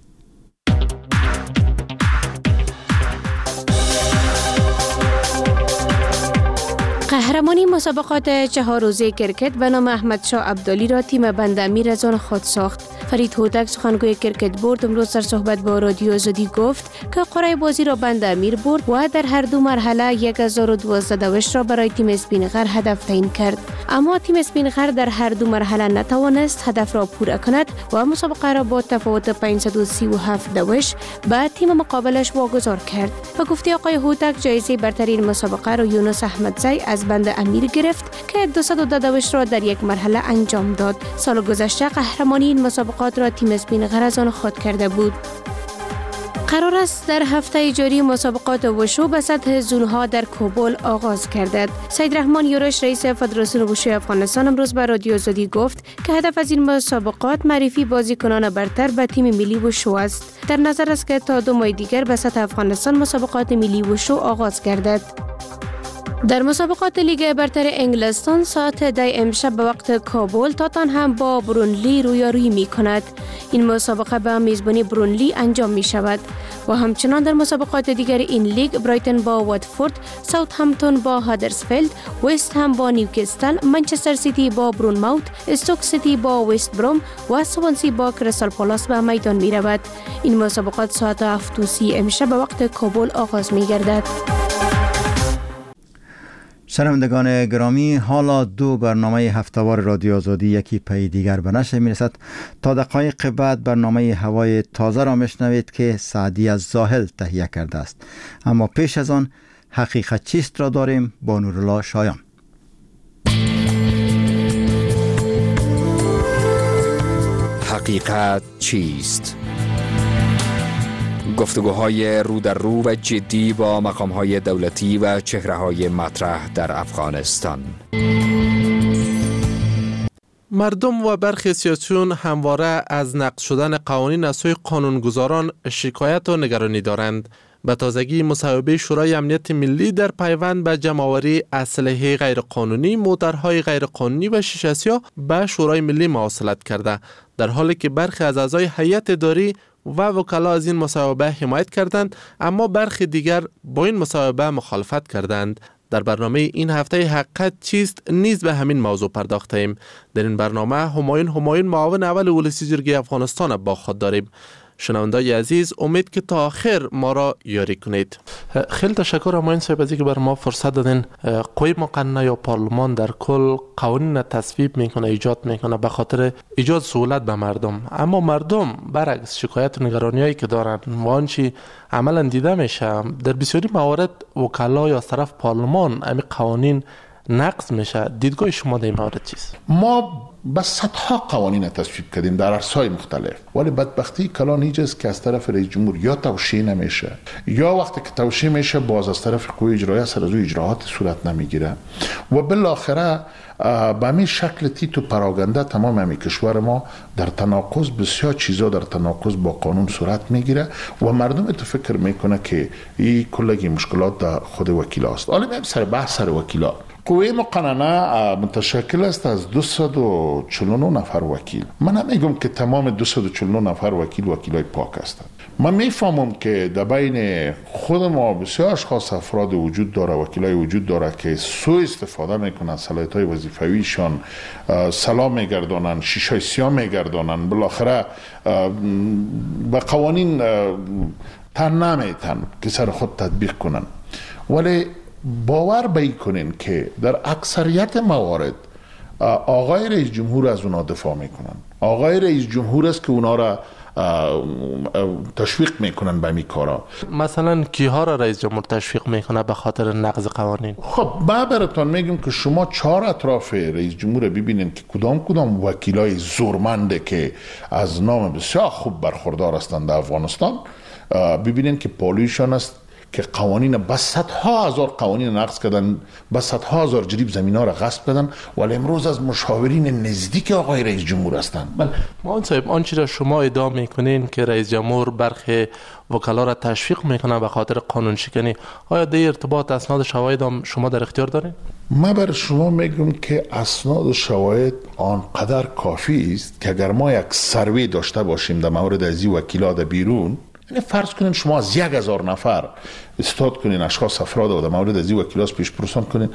قهرمانی مسابقات 4 روزه کرکت به نام احمد شاه عبدالی را تیم بندامیر از آن خود ساخت. فرید هوتک سخنگوی کرکت بورد امروز در صحبت با رادیو آزادی گفت که قرعه بازی را بندامیر برد و در هر دو مرحله 1012 دوش را برای تیم اسپینغر هدف تعیین کرد، اما تیم اسپینغر در هر دو مرحله نتوانست هدف را پورا کند و مسابقه را با تفاوت 537 دوش به تیم مقابلش واگذار کرد. و گفته آقای هوتک جایزه برترین مسابقه را یونس احمدزی از بند امیر گرفت که 202 دوش را در یک مرحله انجام داد. سال گذشته قهرمانی این مسابقات را تیم اسپینغر از آن خود کرده بود. قرار است در هفته جاری مسابقات وشو به سطح زونها در کابل آغاز گردد. سید رحمان یورش رئیس فدراسیون وشو افغانستان امروز به رادیو آزادی گفت که هدف از این مسابقات معرفی بازیکنان برتر به تیم ملی وشو است. در نظر است که تا 2 ماه دیگر به سطح افغانستان مسابقات ملی وشو آغاز گردد. در مسابقات لیگ برتر انگلستان ساعت 10 امشب به وقت کابل تاتنهم با برونلی رویارویی می کند. این مسابقه به میزبانی برونلی انجام می شود و همچنان در مسابقات دیگر این لیگ برایتن با واتفورد، ساوثهمپتون با هادرسفیلد، وست هم با نیوکاسل، منچستر سیتی با برونموت، استوک سیتی با وست بروم و سوانسی با کریستال پالاس به میدان می رود. این مسابقات ساعت 7:30 امشب به وقت کابل آغاز می گردد. شنوندگان گرامی، حالا 2 برنامه هفتهوار رادیو آزادی یکی پی دیگر به نشر میرسد. تا دقایق بعد برنامه هوای تازه را میشنوید که سعدی از زاهل تهیه کرده است. اما پیش از آن حقیقت چیست را داریم با نورالله شایان. حقیقت چیست؟ گفتگوهای رو در رو و جدی با مقامهای دولتی و چهره‌های مطرح در افغانستان. مردم و برخی سیاسیون همواره از نقض شدن قوانین از سوی قانونگذاران شکایت و نگرانی دارند. به تازگی مصوبه شورای امنیت ملی در پیوند به جمع‌آوری اسلحه غیرقانونی، موترهای غیرقانونی و شیشه سیاه به شورای ملی مواصلت کرده، در حالی که برخی از اعضای هیئت اداری و وکلا از این مصوبه حمایت کردند، اما برخی دیگر با این مصوبه مخالفت کردند. در برنامه این هفته حقیقت چیست نیز به همین موضوع پرداخته ایم. در این برنامه همایون معاون اول ولسی جرگه افغانستان با خود داریم. شنوندای عزیز، امید که تا آخر ما را یاری کنید. خیلی تشکر همایون صاحب از اینکه بر ما فرصت دادین. قوه مقننه یا پارلمان در کل قوانین تصویب میکنه، ایجاد میکنه به خاطر ایجاد سهولت به مردم، اما مردم برعکس شکایت و نگرانیایی که دارن و آنچه عملا دیده میشه در بسیاری موارد وکلا یا از طرف پارلمان همین قوانین نقض میشه. دیدگاه شما در این مورد چیست؟ ما بس صدها قوانین تصویب کردیم در عرصه‌های مختلف، ولی بدبختی کلان هیچ که از طرف رئیس جمهور یا توشیح نمیشه یا وقتی که توشیح میشه باز از طرف قوه اجرایی سر از اجراعات صورت نمیگیره و بالاخره به همین شکل تیت و پراگنده تمام همین کشور ما در تناقض، بسیار چیزا در تناقض با قانون صورت میگیره و مردم فکر میکنه که این کلگی مشکلات در خود وکیل است. حالا میام سر بحث سر وکیلا. قوه مقننه متشکل است از 249 نفر وکیل. من نمیگم که تمام 249 نفر وکیلای پاک هستند. من میفهمم که در بین خود ما بسیار اشخاص افراد وجود داره، وکیلای وجود داره که سوء استفاده میکنن، صلاحیت‌های وظیفویشان سلام میگردانن، شیشه سیاه میگردانن، بالاخره به قوانین تن نمیتن که سر خود تطبیق کنن. ولی باور کنین که در اکثریت موارد آقای رئیس جمهور از اونا دفاع میکنن. آقای رئیس جمهور است که اونا را تشویق میکنن به این کارا. مثلا کیها را رئیس جمهور تشویق میکنه به خاطر نقض قوانین؟ خب من براتون میگم که شما 4 اطراف رئیس جمهور ببینین که کدام وکیلای زورمنده که از نام بسیار خوب برخوردار هستند در افغانستان، ببینین که پالیشان است که قوانین بس صدها هزار قوانین نقض کردن، بس صدها هزار جریب زمین ها را غصب کردن، ولی امروز از مشاورین نزدیک آقای رئیس جمهور هستند. بله معاون صاحب، آنچه را شما ادعا میکنین که رئیس جمهور برخی وکلا را تشویق میکنه به خاطر قانون شکنی، آیا در ارتباط اسناد شواهد هم شما در اختیار دارین؟ من بر شما میگم که اسناد شواهد آنقدر کافی است که اگر ما یک سروی داشته باشیم در مورد از این وکیلا در بیرون، یعنی فرض کنین شما از 1000 نفر استاد کنین اشخاص افراد و در مورد از این وکیلاس پیش پرسان کنین،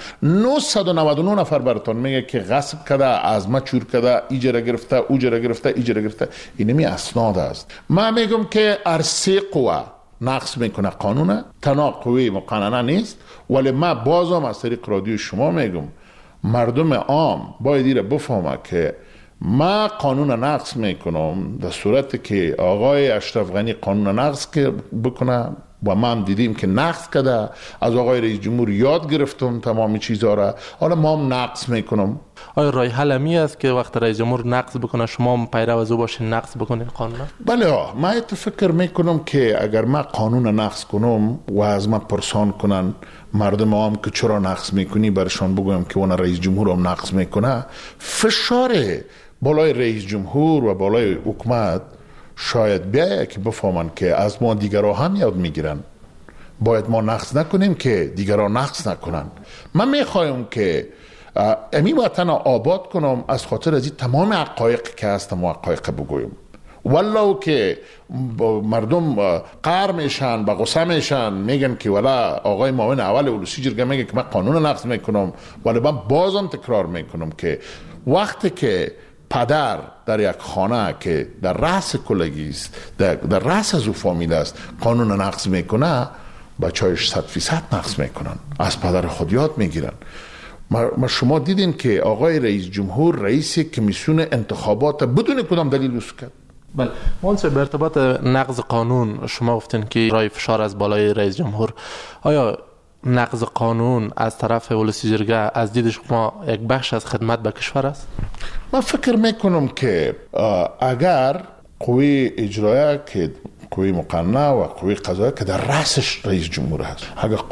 999 نفر براتون میگه که غصب کرده، از ما چور کرده، اجاره گرفته، اوجره گرفته. اینمی اسناد است. من میگم که ارسه قوه نقض میکنه قانونه، تنها قوه مقننه نیست، ولی من بازم از طریق رادیو شما میگم مردم عام باید ایره بفهمه که ما قانون نقض میکنم در صورت که آقای اشرف غنی قانون نقض بکنه و ما هم دیدیم که نقض کرده، از آقای رئیس جمهور یاد گرفتم تمامی چیزها را، حالا ما هم نقض میکنم. آیا رای حل می است که وقت رئیس جمهور نقض بکنه شما هم پیرو از او باشین نقض بکنین قانون؟ بله من فکر میکنم که اگر ما قانون نقض کنم و از ما پرسان کنن مردم هم که چرا نقض میکنی، برشان بگویم که اون رئیس جمهور هم نقض میکنه، فشار بالای رئیس جمهور و بالای حکومت شاید بیایه که بفهمن که از ما دیگرها هم یاد میگیرن، باید ما نقض نکنیم که دیگران نقض نکنن. من میخوایم که امی وطن آباد کنم از خاطر از این تمام حقایق که هست ما حقایق بگویم، ولو که مردم قهر میشن، به غصه میشن، میگن که ولا آقای معاون اول ولسی جرگه میگه که من قانون نقض میکنم، ولی من بازم تکرار میکنم که وقتی که پدر در یک خانه که در رأس کلگی است، در رأس از او فامیل است، قانون نقض میکنه، بچه‌هاش 100% نقض میکنن، از پدر خود یاد میگیرن. ما شما دیدین که آقای رئیس جمهور رئیس کمیسیون انتخابات بدون کدام دلیل لوس کرد. بله منصف به ارتباط نقض قانون شما گفتین که رای فشار از بالای رئیس جمهور، آیا نقض قانون از طرف ولسی جرگه از دید شما یک بخش از خدمت به کشور است؟ من فکر میکنم که اگر قوه اجرایه که قوه مقننه و قوه قضاییه که در رأسش رئیس جمهور هست،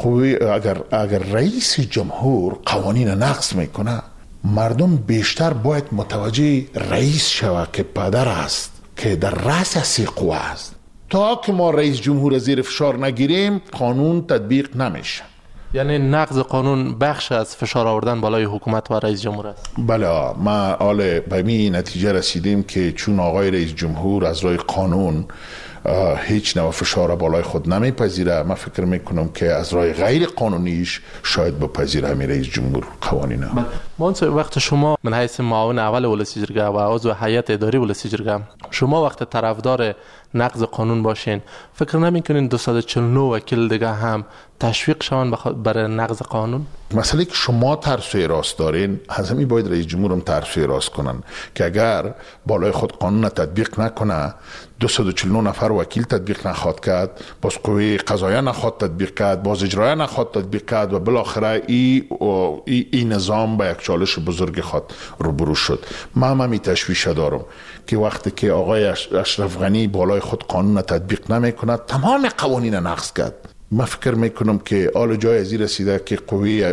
اگر رئیس جمهور قوانین نقض میکنه، مردم بیشتر باید متوجه رئیس شود که پدر است که در رأس سی قوه است. تا که ما رئیس جمهور زیر فشار نگیریم قانون تطبیق نمیشه. یعنی نقض قانون بخش از فشار آوردن بالای حکومت و رئیس جمهور است. بله، ما حال به می نتیجه رسیدیم که چون آقای رئیس جمهور از راه قانون هیچ نوع فشار بالای خود نمیپذیره، من فکر میکنم که از راه غیر قانونیش شاید بپذیره همین رئیس جمهور قوانین. منصف وقت شما من حیث معاون اول ولسی جرگه و عضو هیئت اداری ولسی جرگه، شما وقت طرفدار نقض قانون باشین، فکر نمیکنین 249 وکیل دیگه هم تشویق شوند برای نقض قانون؟ مسئله که شما ترسوی راست دارین، از همین باید رئیس جمهور هم ترسوی راست کنن که اگر بالای خود قانون تطبیق نکنه، 249 نفر وکیل تطبیق نخواد کرد، باز قوه قضاییه نخواد تطبیق کرد، باز اجرایه نخواد تطبیق کرد و بالاخره این نظام به یک چالش بزرگ خود روبرو شد. من هم تشویش دارم که وقتی که آقای اشرف غنی بالای خود قانون تطبیق نمیکنه، تمام قوانین نقض کرد. من فکر میکنم که آل جای ازی رسیده که قوه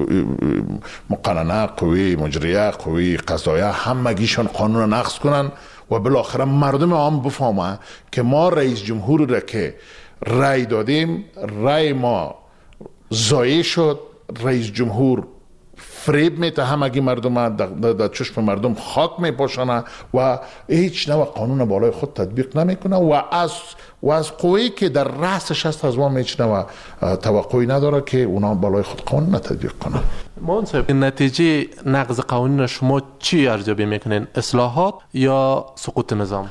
مقننه، قوه مجریه، قوه قضاییه همگیشان قانون نقض کنن و بالاخره مردم عام بفهمه که ما رئیس جمهور را که رای دادیم، رای ما ضایع شد، رئیس جمهور فریب میته همگی مردم در چشم مردم خاک میپاشانه و هیچ نوع قانون بالای خود تطبیق نمیکنه و از قوی که در رأسش هست از ما هیچ نوع توقعی نداره که اونا بالای خود قانون تطبیق کنن. منصف نتیجه نقض قوانین شما چی ارزیابی میکنین؟ اصلاحات یا سقوط نظام؟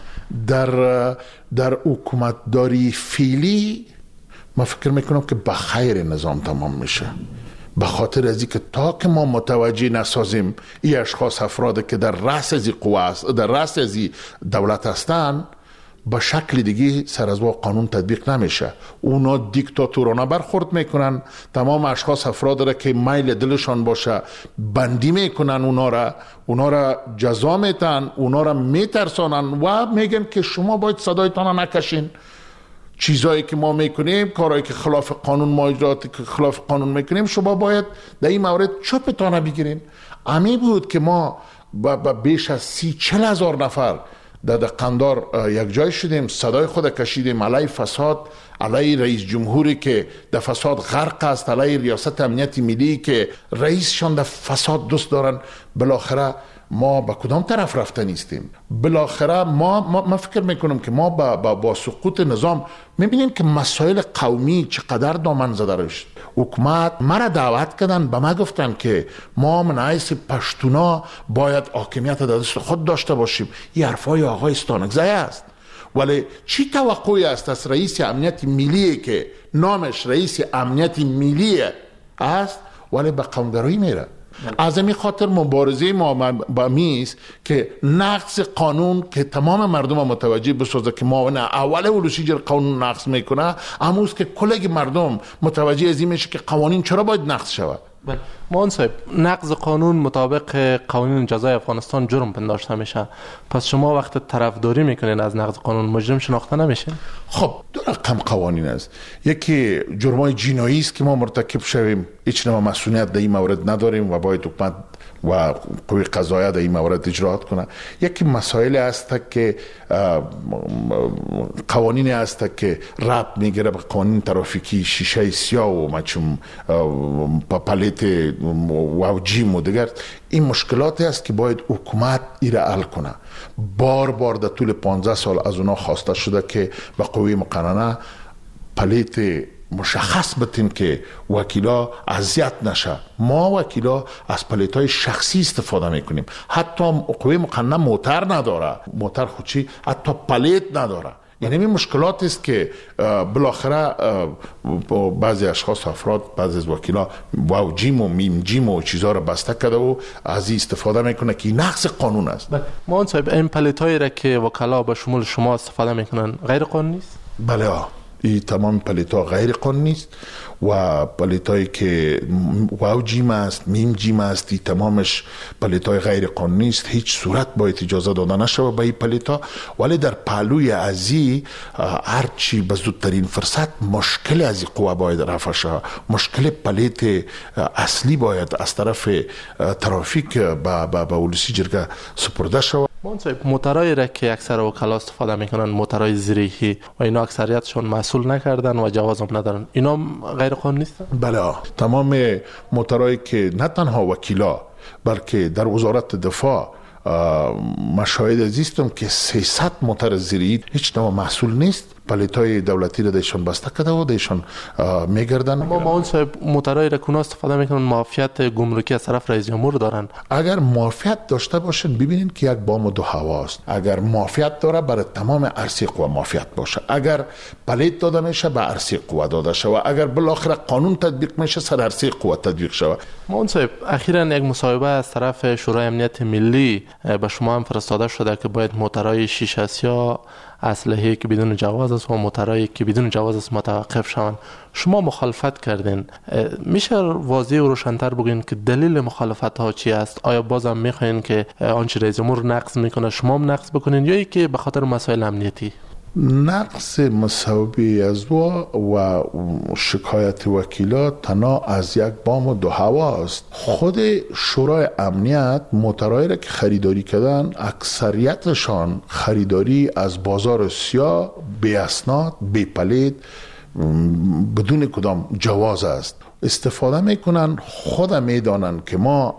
در حکومتداری فعلی من فکر میکنم که به خیر نظام تمام میشه، به خاطر از اینکه تا که ما متوجه نسازیم این اشخاص افراد که در رأس از قوه است، در رأس از دولت هستند، به شکل دیگه سر از قانون تطبیق نمیشه. اونا دیکتاتورانه برخورد میکنن، تمام اشخاص افراد را که میل دلشان باشه بندی میکنن، اونا را جزا میتن، اونا را میترسانن و میگن که شما باید صدایتان نکشین. چیزایی که ما میکنیم، کارهایی که خلاف قانون، ماجراتی که خلاف قانون میکنیم، شما باید در این مورد چوبتان بگیرین. امی بود که ما با بیش از 30-40 هزار نفر در قندار یک جای شدیم، صدای خود کشیدیم علیه فساد، علیه رئیس جمهوری که در فساد غرق است، علیه ریاست امنیت ملی که رئیسشان در فساد دوست دارن. بالاخره ما با کدام طرف رفته نیستیم. بالاخره ما فکر میکنم که ما با سقوط نظام میبینیم که مسائل قومی چقدر دامن زده شد. حکومت مرا دعوت کردن، به ما گفتن که ما من حیث پشتونا باید حاکمیت در دست خود داشته باشیم. این حرفای آقای استانکزی است. ولی چی توقعی است از رئیس امنیت ملی که نامش رئیس امنیت ملی است ولی به قومگرایی میره؟ از این خاطر مبارزه ما با میست که نقض قانون که تمام مردم متوجه بسازه که معاون اول ولسی جرگه قانون نقض میکنه، امروز که کل مردم متوجه از این میشه که قوانین چرا باید نقض شود. منصف نقض قانون مطابق قوانین جزای افغانستان جرم پنداشته میشه، پس شما وقت طرفداری میکنین از نقض قانون مجرم شناخته نمیشه؟ خب دو رقم قوانین است. یکی جرمای جنایی است که ما مرتکب شویم، هیچ نوع مسئولیت در این مورد نداریم و باید حکومت و قوه قضاییه در این مورد اجرات کنه. یکی مسائل است که قوانین است که ربط میگیره به قوانین ترافیکی، شیشه سیاه و مچم پاپلیت و جیم و دیگر. این مشکلاتی است که باید حکومت ایره حل کنه. بار در طول 15 سال از اونا خواسته شده که به قوه مقننه پلیت مشخص بتیم که وکیلا اذیت نشه. ما وکیلا از پلیت‌های شخصی استفاده میکنیم. حتی قوه مقننه موتر نداره، موتر خودچی حتی پلیت نداره. یعنی این مشکلات است که بالاخره بعضی اشخاص افراد، بعضی از وکیلا واو جیم و میم جیم و چیزا رو بسته کرده و از این استفاده میکنه که نقض قانون است. منصف این پلیت‌هایی را که وکلا به شمول شما استفاده میکنن غیر قانونی است؟ بله این تمام پلیتا غیر قانونی است و پلیتایی که واو جیم است، میم جیم است، این تمامش پلیتای غیر قانونی است. هیچ صورت باید اجازه داده نشود به این پلیتا. ولی در پهلوی ازی هرچی به زودترین فرصت مشکل از این قوه باید رفع شود. مشکل پلیت اصلی باید از طرف ترافیک به ولسی جرگه سپرده شود. موترایی را که اکثر وکلا استفاده میکنن، موترهای زریحی و اینا اکثریتشون مسئول نکردن و جواز هم ندارن، اینا غیر قانونی نیستن؟ بله، تمام موترایی که نه تنها وکیلا بلکه در وزارت دفاع مشاهده زیستم که 300 موتر زریحی هیچ نوع مسئول نیست. پلیتای دولتی را دیشان بسته کرده و دیشان میگردن. ما اون صاحب موترهای را که استفاده میکنن معافیت گمرکی از طرف رئیس جمهور دارن. اگر معافیت داشته باشن ببینید که یک بام و دو هواست. اگر معافیت داره برای تمام عرصه قوه معافیت باشه. اگر پلیت داده میشه به عرصه قوه داده شود. اگر بالاخره قانون تطبیق میشه سر عرصه قوه تطبیق شود. ما اون صاحب اخیراً یک مصاحبه از طرف شورای امنیت ملی به شما هم فرستاده شده که باید موترهای شیشه سیاه، اسلحه‌ای که بدون جواز است و موترهایی که بدون جواز است متوقف شوند. شما مخالفت کردین. میشه واضح و روشن‌تر بگین که دلیل مخالفت ها چی است؟ آیا بازم میخواین که آنچه رئیس جمهور نقض میکنه شما هم نقض بکنین یا اینکه به خاطر مسائل امنیتی؟ نقص مصوبی از و شکایت وکیلا تنها از یک بام و دو هوا است. خود شورای امنیت موترهایی را که خریداری کردن اکثریتشان خریداری از بازار سیاه، بی اسناد، بی پلیت، بدون کدام جواز است. استفاده میکنن. خود میدانن که ما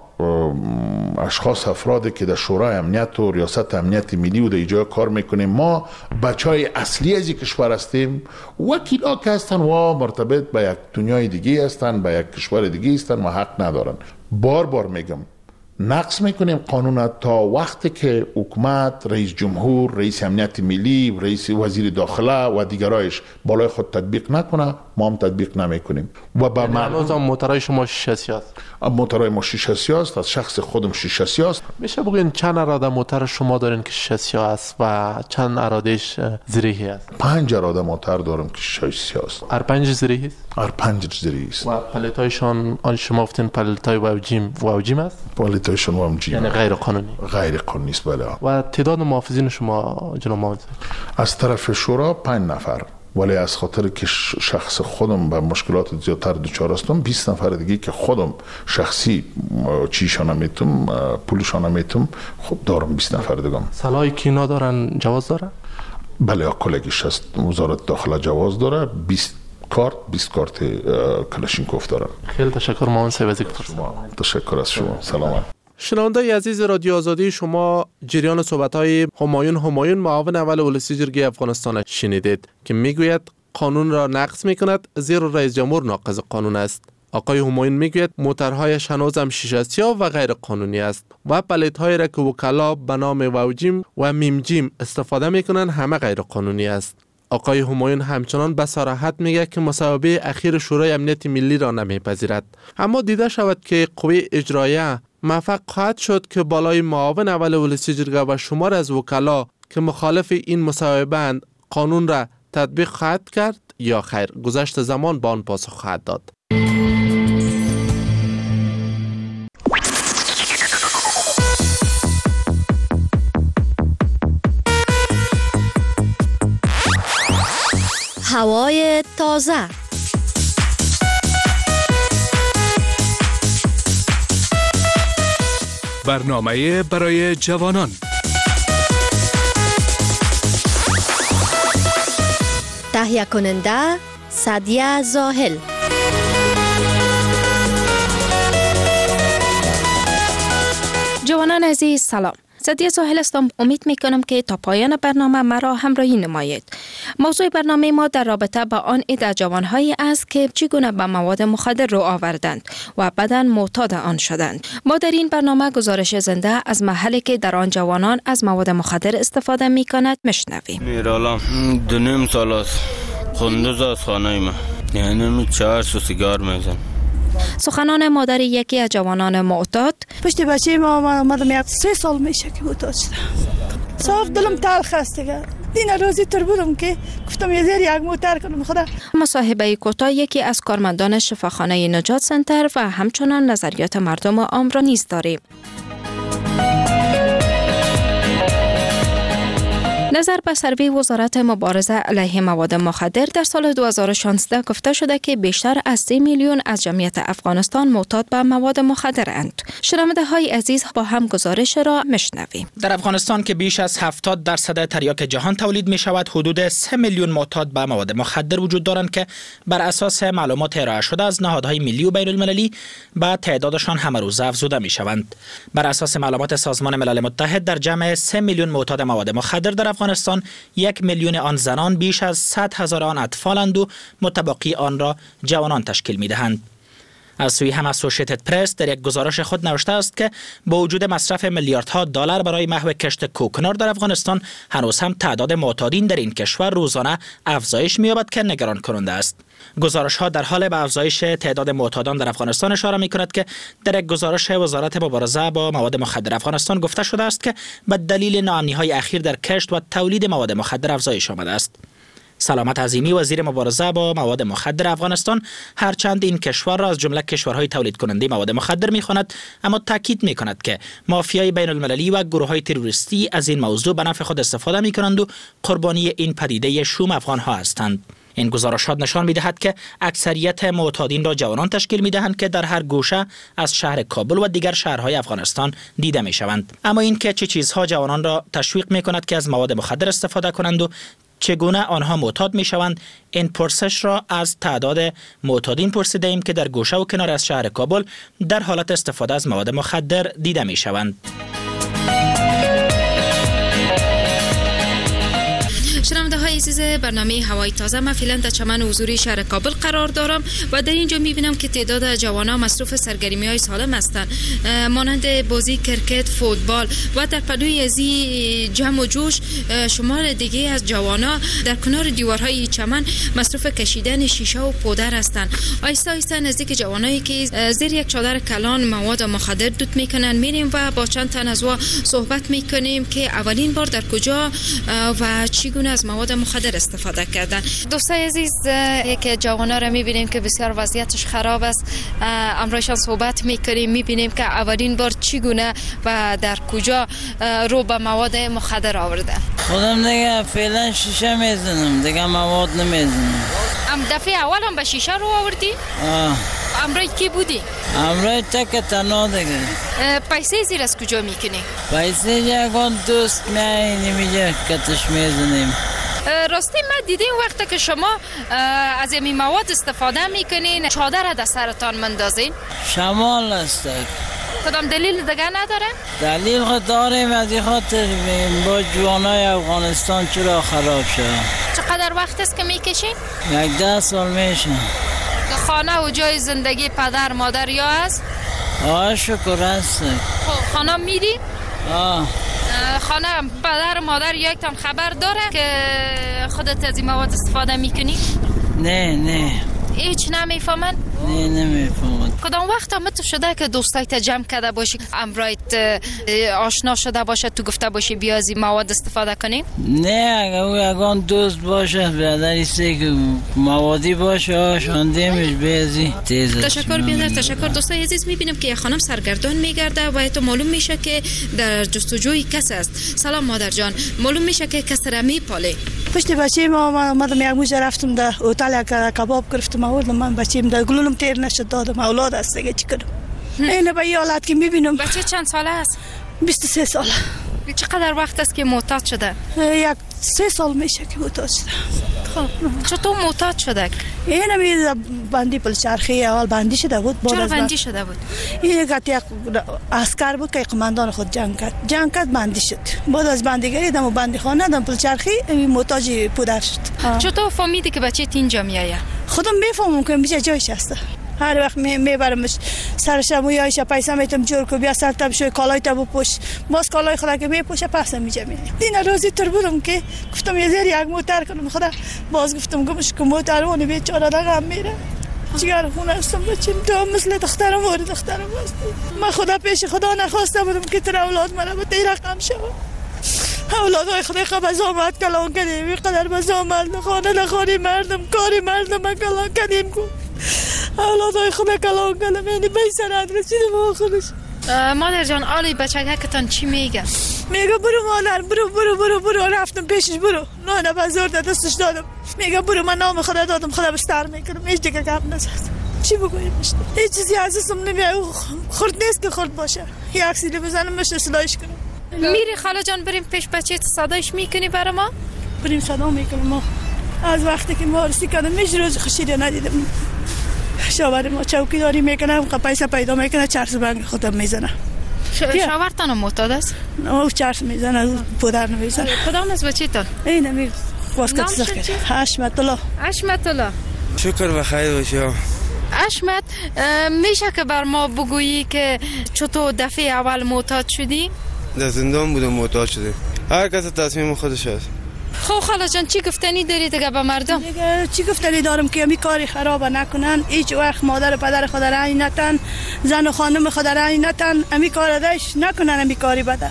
اشخاص افرادی که در شورای امنیت و ریاست امنیت ملی و در اینجا کار میکنیم، ما بچهای اصلی از این کشور هستیم. وکیلا که هستن و مرتبط به یک دنیای دیگه هستن، به یک کشور دیگه هستن و حق ندارن. بار میگم نقص میکنیم قانون تا وقتی که حکومت، رئیس جمهور، رئیس امنیت ملی، رئیس وزیر داخله و دیگرایش بالای خود تطبیق نکنه، ما هم تطبیق نمیکنیم. و با هنوز هم موترهای شما شیشه سیاه است؟ موترهای ما شیشه سیاه است. از شخص خودم شیشه سیاه است. میشه بگین چند اراده موتر شما دارین که شیشه سیاه است و چند ارادهش زریحی است؟ 5 اراده موتر دارم که شیشه سیاه است. هر 5 زریحی است؟ هر 5 زریحی است. و پلیتایشان آن شما گفتین پلیتای واوجیم است؟ پلیتایشان واوجیم یعنی غیر قانونی؟ غیر قانونی است. بله. و تعداد محافظین شما جناب محمد از طرف شورا 5 نفر، ولی از خاطر که شخص خودم به مشکلات زیادتر دچار هستم 20 نفر دیگه که خودم شخصی چیشان میتونم پولشان میتونم خب دارم 20 نفر دیگه. سلاحی که اینا دارن جواز داره؟ بله، کلگیش هست. وزارت داخله جواز داره. 20 کارت کلاشینکوف داره. خیلی تشکر مامان صاحب. تشکر از شما. سلام. شنونده عزیز رادیو آزادی، شما جریان صحبت‌های همایون معاون اول ولسی جرگه افغانستان شنیدید که میگوید قانون را نقض میکند زیرا رئیس جمهور ناقض قانون است. آقای همایون میگوید موترهایش هنوز هم شیشه سیاه و غیر قانونی است و پلیت‌هایی را که وکلا به نام واوجیم و میمجیم استفاده میکنند همه غیر قانونی است. آقای همایون همچنان به صراحت میگه که مصوبه اخیر شورای امنیت ملی را نمیپذیرد، اما دیده شود که قوه اجراییه موفق خواهد شد که بالای معاون اول ولسی جرگه و شمار از وکلا که مخالف این مصوبه اند قانون را تطبیق خواهد کرد یا خیر. گذشت زمان با آن پاسخ خواهد داد. هوای تازه. برنامه برای جوانان. تهیه کننده سعدیه زاهل. جوانان عزیز سلام. سعدیه زاهل هستم. امید میکنم که تا پایان برنامه مرا همراهی نمایید. موضوع برنامه ما در رابطه با آن عده جوانهایی است که چگونه به مواد مخدر رو آوردند و بعداً معتاد آن شدند. ما در این برنامه گزارش زنده از محلی که در آن جوانان از مواد مخدر استفاده میکند میشنویم. میرالم 2.5 سال است. خندوز از خانه ما. یعنی 4 سیگار میزن. سخنان مادر یکی از جوانان معتاد. پشت بچه ما آمدم 3 سال میشه که معتاد شدم. صاف دلم تلخ است دیگه. دین روزی تر بودم که گفتم یه زیر یک موتر کنم خدا. مصاحبه کوتاه یکی از کارمندان شفاخانه نجات سنتر و همچنان نظریات مردم عام را نیز داریم. نظر به سروی وزارت مبارزه علیه مواد مخدر در سال 2016 گفته شده که بیشتر از 3 میلیون از جمعیت افغانستان معتاد به مواد مخدر اند. شنونده های عزیز با هم گزارش را میشنویم. در افغانستان که بیش از 70% تریاک جهان تولید می شود، حدود 3 میلیون معتاد به مواد مخدر وجود دارند که بر اساس معلومات ارائه شده از نهادهای ملی و بین المللی به تعدادشان همه روزه افزوده می شوند. بر اساس معلومات سازمان ملل متحد در جمع 3 میلیون معتاد مواد مخدر در افغانستان 1 میلیون آن زنان، بیش از 100,000 آن اطفالند و متبقی آن را جوانان تشکیل می دهند. از سوی هم اسوسییتد پرس در یک گزارش خود نوشته است که با وجود مصرف میلیاردها دلار برای محو کشت کوکنار در افغانستان، هنوز هم تعداد معتادین در این کشور روزانه افزایش می‌یابد که نگران کننده است. گزارش ها در حال به افزایش تعداد معتادان در افغانستان اشاره می کند که در یک گزارش وزارت مبارزه با مواد مخدر افغانستان گفته شده است که به دلیل ناامنی‌های اخیر در کشت و تولید مواد مخدر افزایش آمده است. سلامت عظیمی، وزیر مبارزه با مواد مخدر افغانستان، هرچند این کشور را از جمله کشورهای تولید کننده مواد مخدر می‌خواند، اما تاکید می‌کند که مافیای بین المللی و گروه‌های تروریستی از این موضوع به نفع خود استفاده می‌کنند و قربانی این پدیده شوم افغان‌ها هستند. این گزارشات نشان می‌دهد که اکثریت معتادین را جوانان تشکیل می‌دهند که در هر گوشه از شهر کابل و دیگر شهرهای افغانستان دیده می‌شوند. اما این که چه چیزها جوانان را تشویق می‌کند که از مواد مخدر استفاده کنند و چگونه آنها معتاد می‌شوند، این پرسش را از تعداد معتادین پرسیده ایم که در گوشه و کنار از شهر کابل در حالت استفاده از مواد مخدر دیده می‌شوند. شنونده های عزیز برنامه هوای تازه، من فعلا در چمن حضوری شهر کابل قرار دارم و در اینجا میبینم که تعداد جوانان مصروف سرگرمی های سالم هستند، مانند بازی کرکت، فوتبال و در پنوی از جمع و جوش شمار دیگه از جوانان در کنار دیوارهای چمن مصروف کشیدن شیشه و پودر هستند. آهسته آهسته نزدیک جوانایی که زیر یک چادر کلان مواد مخدر دود میکنن میریم و با چند تن از صحبت میکنیم که اولین بار در کجا و چگونه از مواد مخدر استفاده کردن. دوستای عزیز، یک جوانا را میبینیم که بسیار وضعیتش خراب است. امروزشان صحبت میکنیم، میبینیم که اولین بار چگونه و در کجا رو به مواد مخدر آورده. خودم دیگه فعلا شیشه میزنم، دیگه مواد نمیزنم. دفعه اول هم به شیشه رو آوردی؟ امروز کی بودی؟ امروز تک تنها دیگه. پیسه زیر از کجا میکنی؟ پیسه یکان دوست میاییم اینجا کتش میزنیم. راستی من دیدیم وقتی که شما از این مواد استفاده میکنین چادر را در سرتان مندازین؟ شمال است. کدام دلیل دیگه نداره؟ دلیل خود داریم، از این خاطر با جوانای افغانستان چرا خراب شد. چقدر وقت است که میکشین؟ 10 سال میشه. خانه و جای زندگی پدر مادر یا است؟ شکر است. خانه میری؟ خانه پدر مادر یک تام خبر داره که خودت از این مواد استفاده میکنی؟ نه هیچ نمیفهمن؟ نه نمیفهمن. کدام وقت هم تو شده که دوستایت جمع کرده باشی، امرایت آشنا شده باشه، تو گفته باشی بیا از این مواد استفاده کنیم؟ نه، اگه او یگان دوست باشه برادری سه که موادی باشه آشاندیمش بیازی تیز. تشکر بیادر، تشکر. دوستای عزیز، میبینیم که یک خانم سرگردان میگرده و تو معلوم میشه که در جستجوی کس است. سلام مادر جان، معلوم میشه که کس را میپاله. پشت بچه ما اومدم یک موجه رفتم در هتل کباب گرفتم آوردم، من بچه‌م در گلولم تیر نشد دادم، اولاد است دیگه چی کنم. اینه به این حالت که میبینم. بچه چند ساله است؟ 23 ساله. چقدر وقت است که معتاد شده؟ 3 سال میشه که معتاد شده. خب چطور معتاد شده؟ اینه می بندی پلچرخی اول بندی شده بود. چرا بندی شده بود؟ این یک عسکر بود که قماندان خود جنگ کرد بندی شد. بعد از بندیگری دم بندی خانه دم پلچرخی محتاج پودر شد. چطور فهمیدی که بچه اینجا میایه؟ خودم میفهمم که میشه جایش هست. هر وقت میبرمش سرش مویایش پیسه میتم جور کو بیا سر تب شوی کالای تب پوش، باز کالای خدا که میپوشه پس میجه می. دین روزی تر بودم که گفتم یه زیر یک موتر کنم، خدا باز گفتم گمش که موتر اون بیچاره دغم میره. جگر خونه هستم بچیم تو مثل دخترم و دخترم هست. من خدا پیش خدا نخواسته بودم که تر اولاد مرا به این رقم شود. اولادای خود قبضامت کلان کردیم، اینقدر بزامت خانه نخوانی مردم کاری مردم کلان کردیم کو اولادای خود کلان کردیم، یعنی بیسرد رسیدیم آخرش. مادر جان آلی بچگکتان چی میگه؟ میگه برو مادر برو رفتم پیشش برو نه بازار دستش دادم، میگه برو من نام خدا دادم خدا بستر میکنم، هیچ دیگه گپ نزد. چی بگویم اشته هیچ چیزی عزیزم نمیاد، خورد نیست که خورد باشه، یک سیلی بزنم مش اصلاحش کنم. میری خاله جان بریم پیش بچه صدایش میکنی برای ما؟ بریم صدا میکنیم. ما از وقتی که ما رسی کردم هیچ روز خشیده ندیدم. شاور ما چوکیداری میکنم، پیسه پیدا میکنه، چرس بنگ خودم میزنه. شاورتان معتاد است؟ نه چرس میزنه، پودر نمیزنه. کدام از بچیتان؟ اینه می واسه تزخ کرد. حشمت الله. شکر بخیر باشه. حشمت میشه که بر ما بگویی که چطور دفعه اول معتاد شدی؟ در زندان بودم معتاد شده. هر کس تصمیم خودش است. خب خاله جان چی گفتنی داری دیگه به مردم؟ دیگه چی گفتنی دارم که امی کاری خراب نکنن، هیچ وقت مادر و پدر خود رای نتن، زن و خانم خود رای نتن، امی کار داش نکنن، امی کاری بده.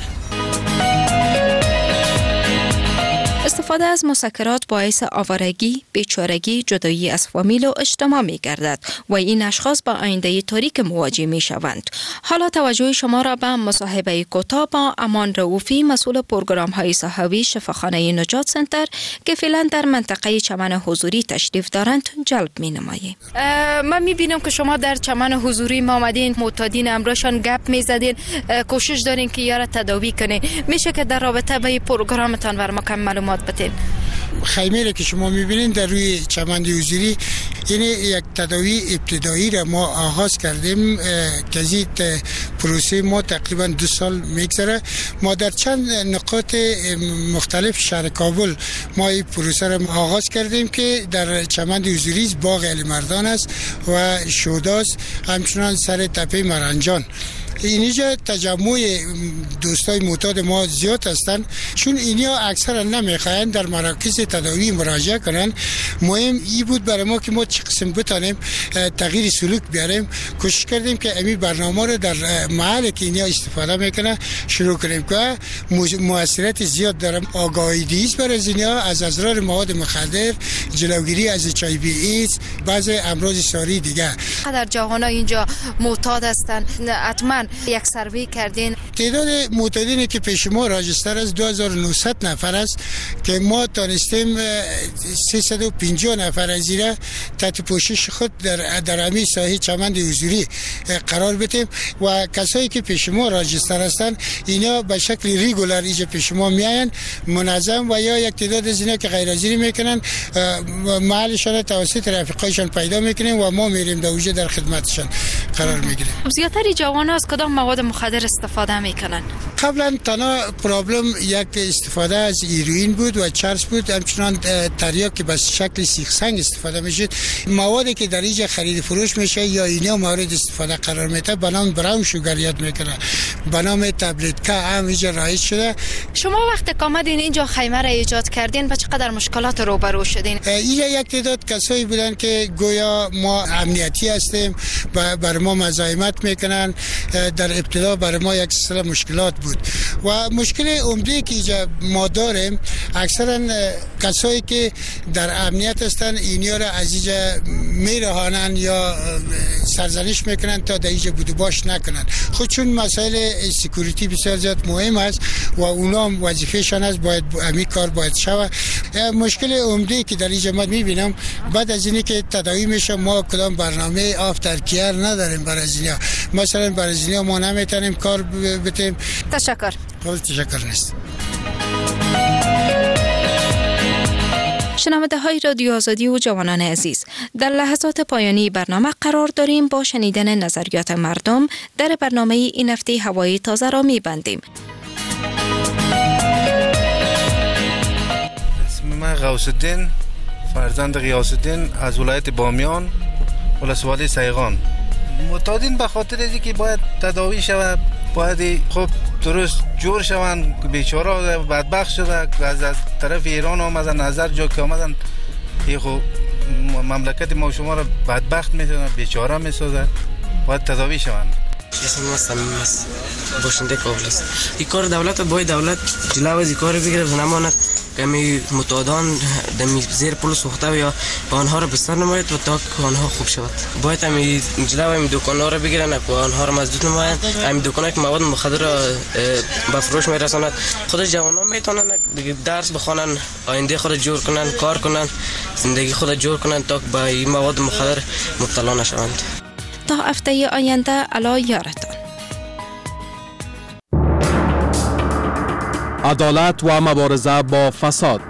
استفاده از مسکرات باعث آوارگی، بیچارگی، جدایی از فامیل و اجتماع می گردد و این اشخاص با آینده تاریک مواجه می شوند. حالا توجه شما را به مصاحبه کوتاه با امان رؤوفی، مسئول پروگرام های صحوی شفاخانه نجات سنتر که فعلا در منطقه چمن حضوری تشریف دارند جلب می نماییم. من می بینم که شما در چمن حضوری آمدین، معتادین امرشان گپ می زدین، کوشش دارین که یارا تداوی کنین. میشه که در رابطه با پروگرامتان ور ما معلومات بدین؟ خیمه که شما میبینید در روی چمن حضوری این یک تداوی ابتدایی را ما آغاز کردیم که از پروسه ما تقریبا 2 سال میگذره. ما در چند نقاط مختلف شهر کابل ما این پروسه را آغاز کردیم که در چمن حضوری باغ علی مردان است و شوداست، همچنان سر تپه مرنجان. اینجا تجمع دوستای معتاد ما زیاد هستند، چون اینیا اکثرا نمیخواین در مراکز تداوی مراجعه کنن. مهم ای بود برای ما که ما چه قسم بتانیم تغییر سلوک بیاریم. کوشش کردیم که امی برنامه رو در محل که اینیا استفاده میکنه شروع کنیم که موثریت زیاد دارم. آگاهی دیز برای اینیا از اضرار مواد مخدر، جلوگیری از HIV ایدز، بعضی امراض ساری دیگه. در جوانان اینجا معتاد هستند، حتما یک سروی کردین؟ تعداد معتادینی که پیش ما راجستر از 2900 نفر است که ما تانستیم 350 نفر از ایره تحت پوشش خود در امی ساحه چمن حضوری قرار بدیم و کسایی که پیش ما راجستر هستند اینا به شکل ریگولر اینجا پیش ما میاین منظم و یا یک تعداد از اینا که غیر حاضری میکنن محلشان توسط رفیقایشان پیدا میکنیم و ما میریم در در خدمتشان قرار میگیریم. زیاتر جوانان از کدام مواد مخدر استفاده میکنن؟ قبلا تنها پرابلم یک استفاده از هیروئین بود و چرس بود، همچنان تریاک که به شکل سیخ سنگ استفاده میشه. موادی که در اینجا خرید فروش میشه یا اینا مورد استفاده قرار میده به نام براون شوگر یاد میکنه، به نام تبلت که هم اینجا رایج شده. شما وقتی که آمدین اینجا خیمه را ایجاد کردین با چقدر مشکلات روبرو شدین؟ اینجا یک تعداد کسایی بودن که گویا ما امنیتی هستیم و بر ما مزاحمت میکنن. در ابتدا برای ما یک سلسله مشکلات بود و مشکل عمده که اینجا ما داریم اکثرا کسایی که در امنیت هستن اینیا را از اینجا میرهانن یا سرزنش میکنن تا در اینجا بود و باش نکنن. خود چون مسائل سکیوریتی بسیار زیاد مهم است و اونا هم وظیفه‌شان است، باید همین کار باید شود. مشکل عمده که در اینجا من میبینم بعد از اینی که تداوی میشه ما کدام برنامه آفتر کیر نداریم برای اینیا. مثلا برای اینیا ما نمیتونیم کار بتیم. تشکر. تشکر نیست. شنونده های رادیو آزادی و جوانان عزیز، در لحظات پایانی برنامه قرار داریم با شنیدن نظریات مردم در برنامه این هفته هوای تازه را می‌بندیم. اسم من غوث الدین فرزند غیاث الدین از ولایت بامیان، ولسوالی سیغان. معتادین به خاطر اینکه که باید تداوی شود، باید خب درست جور شوند، بیچاره بدبخت شده از طرف ایران آمدن، نظر جا که آمدن خب مملکت ما شما را بدبخت می‌سازن، بیچاره می‌سازن، باید تداوی شوند. اسم ما صمیم است، باشنده کابل است. این کار دولت باید دولت جلو از این کار بگیره و نماند که می معتادان دمی زیر پل سوخته و یا آنها را بستر نماید و تا که آنها خوب شود. باید همی جلو همی دکان‌ها را بگیرن و آنها را مزدود نماید. همی دکان‌ها که مواد مخدر را به فروش میرساند. خود جوانان میتونن درس بخوانن، آینده خود جور کنن، کار کنن، زندگی خود جور کنن تا به این مواد مخدر مبتلا نشوند. تا هفته آینده علی یارتان. عدالت و مبارزه با فساد.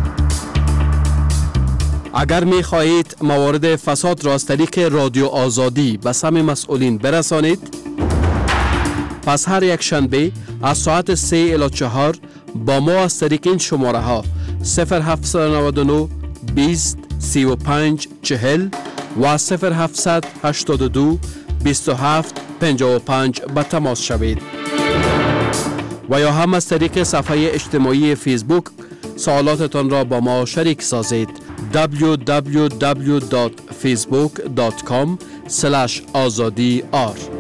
اگر می خواهید موارد فساد را از طریق رادیو آزادی به سمع مسئولین برسانید، پس هر یک شنبه از ساعت 3 الی 4 با ما از طریق این شماره ها 0799 20 35 40 و 0782 27 55 به تماس شوید و یا هم از طریق صفحه اجتماعی فیسبوک سوالاتتان را با ما شریک سازید. www.facebook.com/azadi